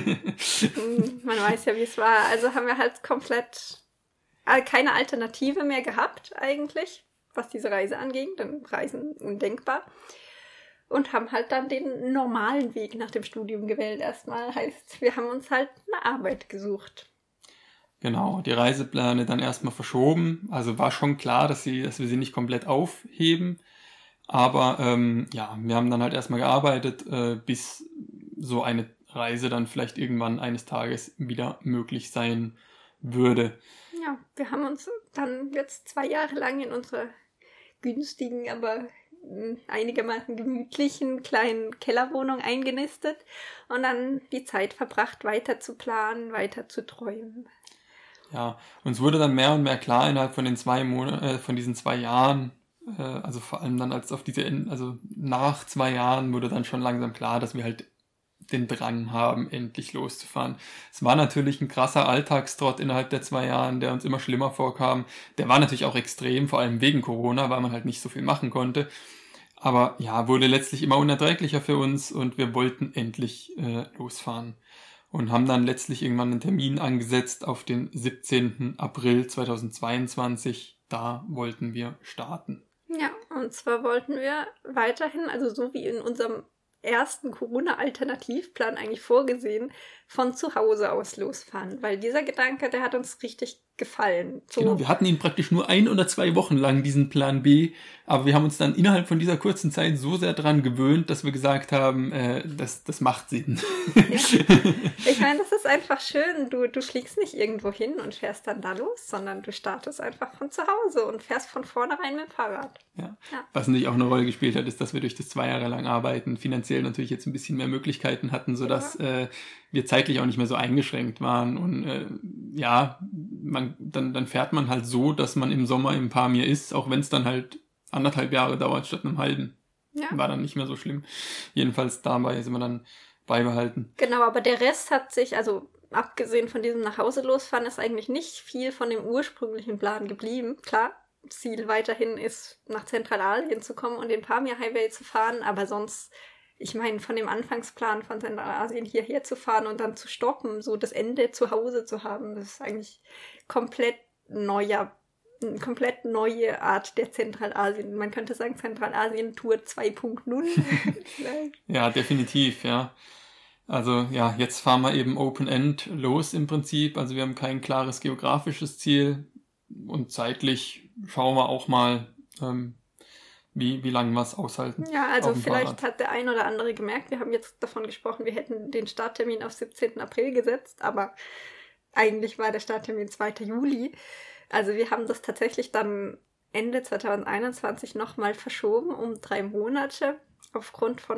Man weiß ja, wie es war. Also haben wir halt komplett keine Alternative mehr gehabt eigentlich, was diese Reise anging, denn Reisen undenkbar. Und haben halt dann den normalen Weg nach dem Studium gewählt erstmal. Heißt, wir haben uns halt eine Arbeit gesucht. Genau, die Reisepläne dann erstmal verschoben. Also war schon klar, dass wir sie nicht komplett aufheben. Aber wir haben dann halt erstmal gearbeitet, bis so eine Reise dann vielleicht irgendwann eines Tages wieder möglich sein würde. Ja, wir haben uns dann jetzt 2 Jahre lang in unserer günstigen, aber einigermaßen gemütlichen kleinen Kellerwohnung eingenistet und dann die Zeit verbracht, weiter zu planen, weiter zu träumen. Ja, uns wurde dann mehr und mehr klar innerhalb von den von diesen 2 Jahren, also vor allem dann also nach 2 Jahren wurde dann schon langsam klar, dass wir halt den Drang haben, endlich loszufahren. Es war natürlich ein krasser Alltagstrott innerhalb der 2 Jahren, der uns immer schlimmer vorkam. Der war natürlich auch extrem, vor allem wegen Corona, weil man halt nicht so viel machen konnte. Aber ja, wurde letztlich immer unerträglicher für uns und wir wollten endlich losfahren. Und haben dann letztlich irgendwann einen Termin angesetzt auf den 17. April 2022. Da wollten wir starten. Ja, und zwar wollten wir weiterhin, also so wie in unserem ersten Corona-Alternativplan eigentlich vorgesehen, von zu Hause aus losfahren. Weil dieser Gedanke, der hat uns richtig gefallen. So. Genau, wir hatten ihn praktisch nur 1 oder 2 Wochen lang, diesen Plan B, aber wir haben uns dann innerhalb von dieser kurzen Zeit so sehr dran gewöhnt, dass wir gesagt haben, das macht Sinn. Ja. Ich meine, das ist einfach schön. Du fliegst nicht irgendwo hin und fährst dann da los, sondern du startest einfach von zu Hause und fährst von vornherein mit dem Fahrrad. Ja. Was natürlich auch eine Rolle gespielt hat, ist, dass wir durch das 2 Jahre lang Arbeiten finanziell natürlich jetzt ein bisschen mehr Möglichkeiten hatten, sodass wir zeitlich auch nicht mehr so eingeschränkt waren und dann fährt man halt so, dass man im Sommer im Pamir ist, auch wenn es dann halt 1,5 Jahre dauert statt einem halben. Ja. War dann nicht mehr so schlimm. Jedenfalls dabei sind wir dann beibehalten. Genau, aber der Rest hat sich, also abgesehen von diesem nach Hause losfahren, ist eigentlich nicht viel von dem ursprünglichen Plan geblieben. Klar, Ziel weiterhin ist, nach Zentralasien zu kommen und den Pamir Highway zu fahren, aber sonst, ich meine, von dem Anfangsplan von Zentralasien hierher zu fahren und dann zu stoppen, so das Ende zu Hause zu haben, das ist eigentlich komplett eine komplett neue Art der Zentralasien. Man könnte sagen Zentralasien-Tour 2.0. Ja, definitiv, ja. Also ja, jetzt fahren wir eben Open-End los im Prinzip. Also wir haben kein klares geografisches Ziel und zeitlich schauen wir auch mal, wie lange wir es aushalten. Ja, also vielleicht hat der ein oder andere gemerkt, wir haben jetzt davon gesprochen, wir hätten den Starttermin auf 17. April gesetzt, aber eigentlich war der Starttermin 2. Juli. Also wir haben das tatsächlich dann Ende 2021 nochmal verschoben um 3 Monate aufgrund von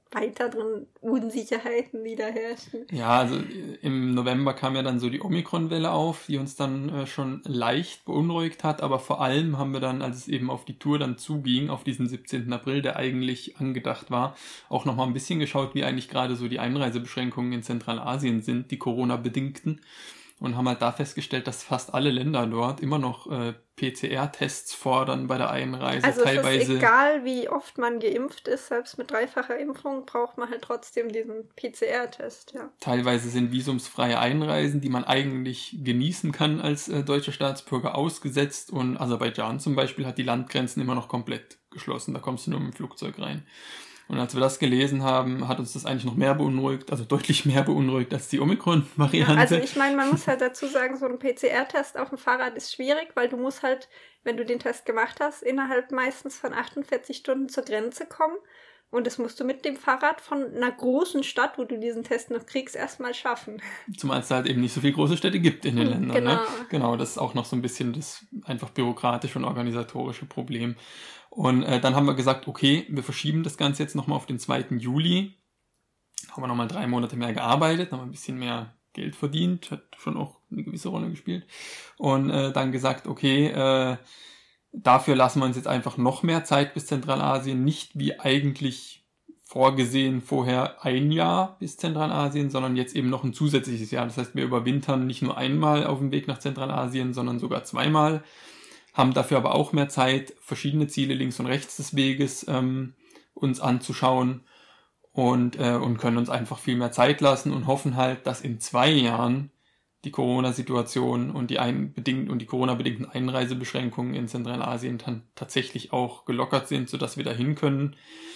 weiteren Unsicherheiten, die da herrschen. Ja, also im November kam ja dann so die Omikron-Welle auf, die uns dann schon leicht beunruhigt hat, aber vor allem haben wir dann, als es eben auf die Tour dann zuging, auf diesen 17. April, der eigentlich angedacht war, auch nochmal ein bisschen geschaut, wie eigentlich gerade so die Einreisebeschränkungen in Zentralasien sind, die Corona-bedingten. Und haben halt da festgestellt, dass fast alle Länder dort immer noch PCR-Tests fordern bei der Einreise. Also teilweise, es ist egal, wie oft man geimpft ist, selbst mit 3-facher Impfung braucht man halt trotzdem diesen PCR-Test. Ja. Teilweise sind visumsfreie Einreisen, die man eigentlich genießen kann als deutscher Staatsbürger, ausgesetzt. Und Aserbaidschan zum Beispiel hat die Landgrenzen immer noch komplett geschlossen. Da kommst du nur mit dem Flugzeug rein. Und als wir das gelesen haben, hat uns das eigentlich noch mehr beunruhigt, also deutlich mehr beunruhigt als die Omikron-Variante. Ja, also ich meine, man muss halt dazu sagen, so ein PCR-Test auf dem Fahrrad ist schwierig, weil du musst halt, wenn du den Test gemacht hast, innerhalb meistens von 48 Stunden zur Grenze kommen. Und das musst du mit dem Fahrrad von einer großen Stadt, wo du diesen Test noch kriegst, erstmal schaffen. Zumal es halt eben nicht so viele große Städte gibt in den Ländern. Genau. Ne? Genau, das ist auch noch so ein bisschen das einfach bürokratische und organisatorische Problem. Und dann haben wir gesagt, okay, wir verschieben das Ganze jetzt nochmal auf den 2. Juli. Haben wir nochmal 3 Monate mehr gearbeitet, haben ein bisschen mehr Geld verdient, hat schon auch eine gewisse Rolle gespielt. Und dann gesagt, okay, dafür lassen wir uns jetzt einfach noch mehr Zeit bis Zentralasien, nicht wie eigentlich vorgesehen vorher 1 Jahr bis Zentralasien, sondern jetzt eben noch ein zusätzliches Jahr. Das heißt, wir überwintern nicht nur einmal auf dem Weg nach Zentralasien, sondern sogar 2-mal. Haben dafür aber auch mehr Zeit, verschiedene Ziele links und rechts des Weges uns anzuschauen und können uns einfach viel mehr Zeit lassen und hoffen halt, dass in 2 Jahren die Corona-Situation und die Corona-bedingten Einreisebeschränkungen in Zentralasien dann tatsächlich auch gelockert sind, sodass wir dahin können.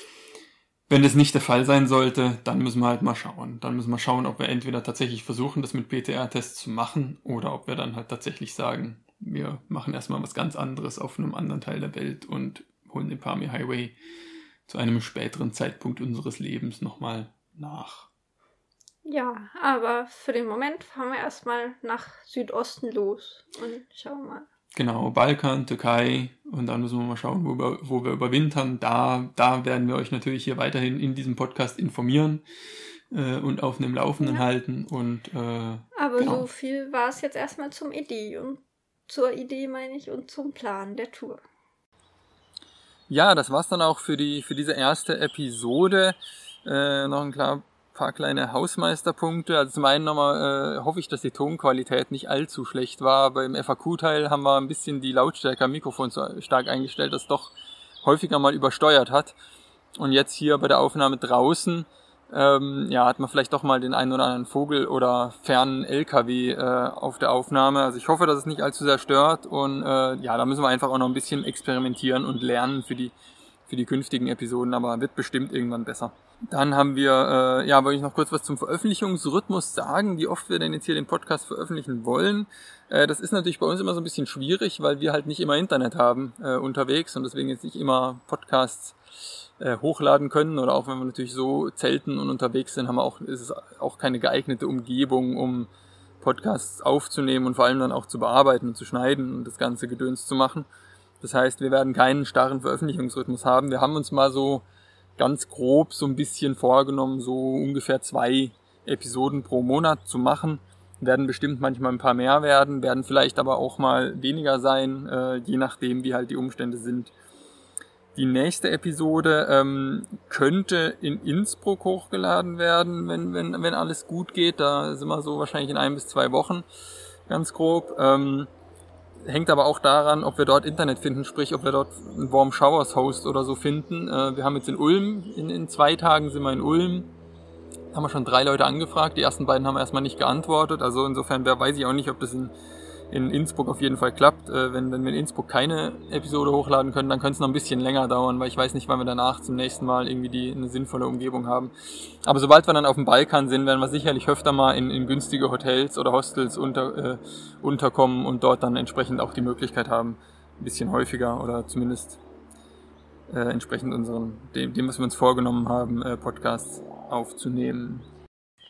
Wenn das nicht der Fall sein sollte, dann müssen wir halt mal schauen. Dann müssen wir schauen, ob wir entweder tatsächlich versuchen, das mit PCR-Tests zu machen oder ob wir dann halt tatsächlich sagen, wir machen erstmal was ganz anderes auf einem anderen Teil der Welt und holen den Pamir Highway zu einem späteren Zeitpunkt unseres Lebens nochmal nach. Ja, aber für den Moment fahren wir erstmal nach Südosten los und schauen mal. Genau, Balkan, Türkei und dann müssen wir mal schauen, wo wir überwintern. Da werden wir euch natürlich hier weiterhin in diesem Podcast informieren und auf dem Laufenden halten. Aber genau. So viel war es jetzt erstmal zur Idee meine ich und zum Plan der Tour. Ja, das war's dann auch für diese erste Episode. Noch ein paar kleine Hausmeisterpunkte. Also zum einen nochmal hoffe ich, dass die Tonqualität nicht allzu schlecht war. Beim FAQ-Teil haben wir ein bisschen die Lautstärke am Mikrofon so stark eingestellt, dass es doch häufiger mal übersteuert hat. Und jetzt hier bei der Aufnahme draußen hat man vielleicht doch mal den einen oder anderen Vogel oder fernen LKW auf der Aufnahme. Also ich hoffe, dass es nicht allzu sehr stört und da müssen wir einfach auch noch ein bisschen experimentieren und lernen für die künftigen Episoden, aber wird bestimmt irgendwann besser. Dann haben wir, wollte ich noch kurz was zum Veröffentlichungsrhythmus sagen, wie oft wir denn jetzt hier den Podcast veröffentlichen wollen. Das ist natürlich bei uns immer so ein bisschen schwierig, weil wir halt nicht immer Internet haben unterwegs und deswegen jetzt nicht immer Podcasts hochladen können oder auch wenn wir natürlich so zelten und unterwegs sind, ist es auch keine geeignete Umgebung, um Podcasts aufzunehmen und vor allem dann auch zu bearbeiten und zu schneiden und das ganze Gedöns zu machen. Das heißt, wir werden keinen starren Veröffentlichungsrhythmus haben. Wir haben uns mal so ganz grob so ein bisschen vorgenommen, so ungefähr 2 Episoden pro Monat zu machen. Werden bestimmt manchmal ein paar mehr werden vielleicht aber auch mal weniger sein, je nachdem, wie halt die Umstände sind. Die nächste Episode könnte in Innsbruck hochgeladen werden, wenn alles gut geht. Da sind wir so wahrscheinlich in 1 bis 2 Wochen, ganz grob. Hängt aber auch daran, ob wir dort Internet finden, sprich, ob wir dort einen Warm Showers Host oder so finden. Wir haben jetzt in Ulm, in 2 Tagen sind wir in Ulm. Haben wir schon 3 Leute angefragt. Die ersten beiden haben erstmal nicht geantwortet. Also insofern weiß ich auch nicht, ob das in Innsbruck auf jeden Fall klappt. Wenn wir in Innsbruck keine Episode hochladen können, dann könnte es noch ein bisschen länger dauern, weil ich weiß nicht, wann wir danach zum nächsten Mal irgendwie eine sinnvolle Umgebung haben. Aber sobald wir dann auf dem Balkan sind, werden wir sicherlich öfter mal in günstige Hotels oder Hostels unterkommen und dort dann entsprechend auch die Möglichkeit haben, ein bisschen häufiger oder zumindest entsprechend dem, was wir uns vorgenommen haben, Podcasts aufzunehmen.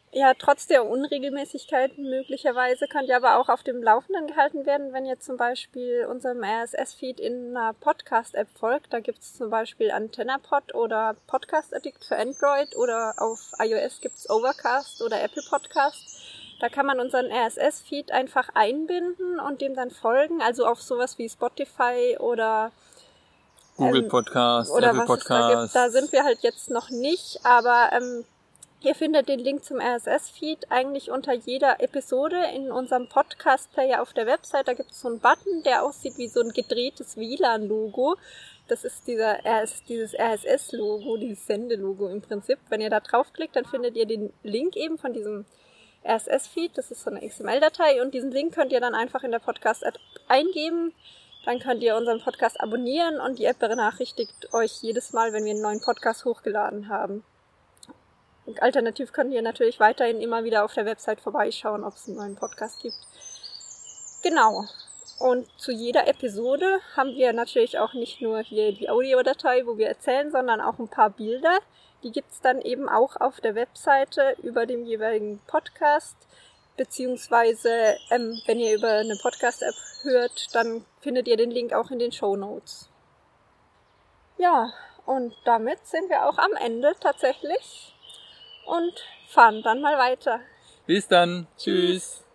ja, trotz der Unregelmäßigkeiten möglicherweise könnt ihr aber auch auf dem Laufenden gehalten werden, wenn ihr zum Beispiel unserem RSS-Feed in einer Podcast-App folgt. Da gibt es zum Beispiel AntennaPod oder Podcast Addict für Android oder auf iOS gibt es Overcast oder Apple Podcast. Da kann man unseren RSS-Feed einfach einbinden und dem dann folgen, also auf sowas wie Spotify oder Google Podcast, oder Apple was es da gibt. Da sind wir halt jetzt noch nicht, aber ihr findet den Link zum RSS-Feed eigentlich unter jeder Episode in unserem Podcast-Player auf der Website. Da gibt es so einen Button, der aussieht wie so ein gedrehtes WLAN-Logo. Das ist dieses RSS-Logo, dieses Sendelogo im Prinzip. Wenn ihr da draufklickt, dann findet ihr den Link eben von diesem RSS-Feed. Das ist so eine XML-Datei und diesen Link könnt ihr dann einfach in der Podcast-App eingeben. Dann könnt ihr unseren Podcast abonnieren und die App benachrichtigt euch jedes Mal, wenn wir einen neuen Podcast hochgeladen haben. Und alternativ könnt ihr natürlich weiterhin immer wieder auf der Website vorbeischauen, ob es einen neuen Podcast gibt. Genau. Und zu jeder Episode haben wir natürlich auch nicht nur hier die Audiodatei, wo wir erzählen, sondern auch ein paar Bilder. Die gibt's dann eben auch auf der Webseite über dem jeweiligen Podcast. Beziehungsweise, wenn ihr über eine Podcast-App hört, dann findet ihr den Link auch in den Shownotes. Ja, und damit sind wir auch am Ende tatsächlich und fahren dann mal weiter. Bis dann. Tschüss.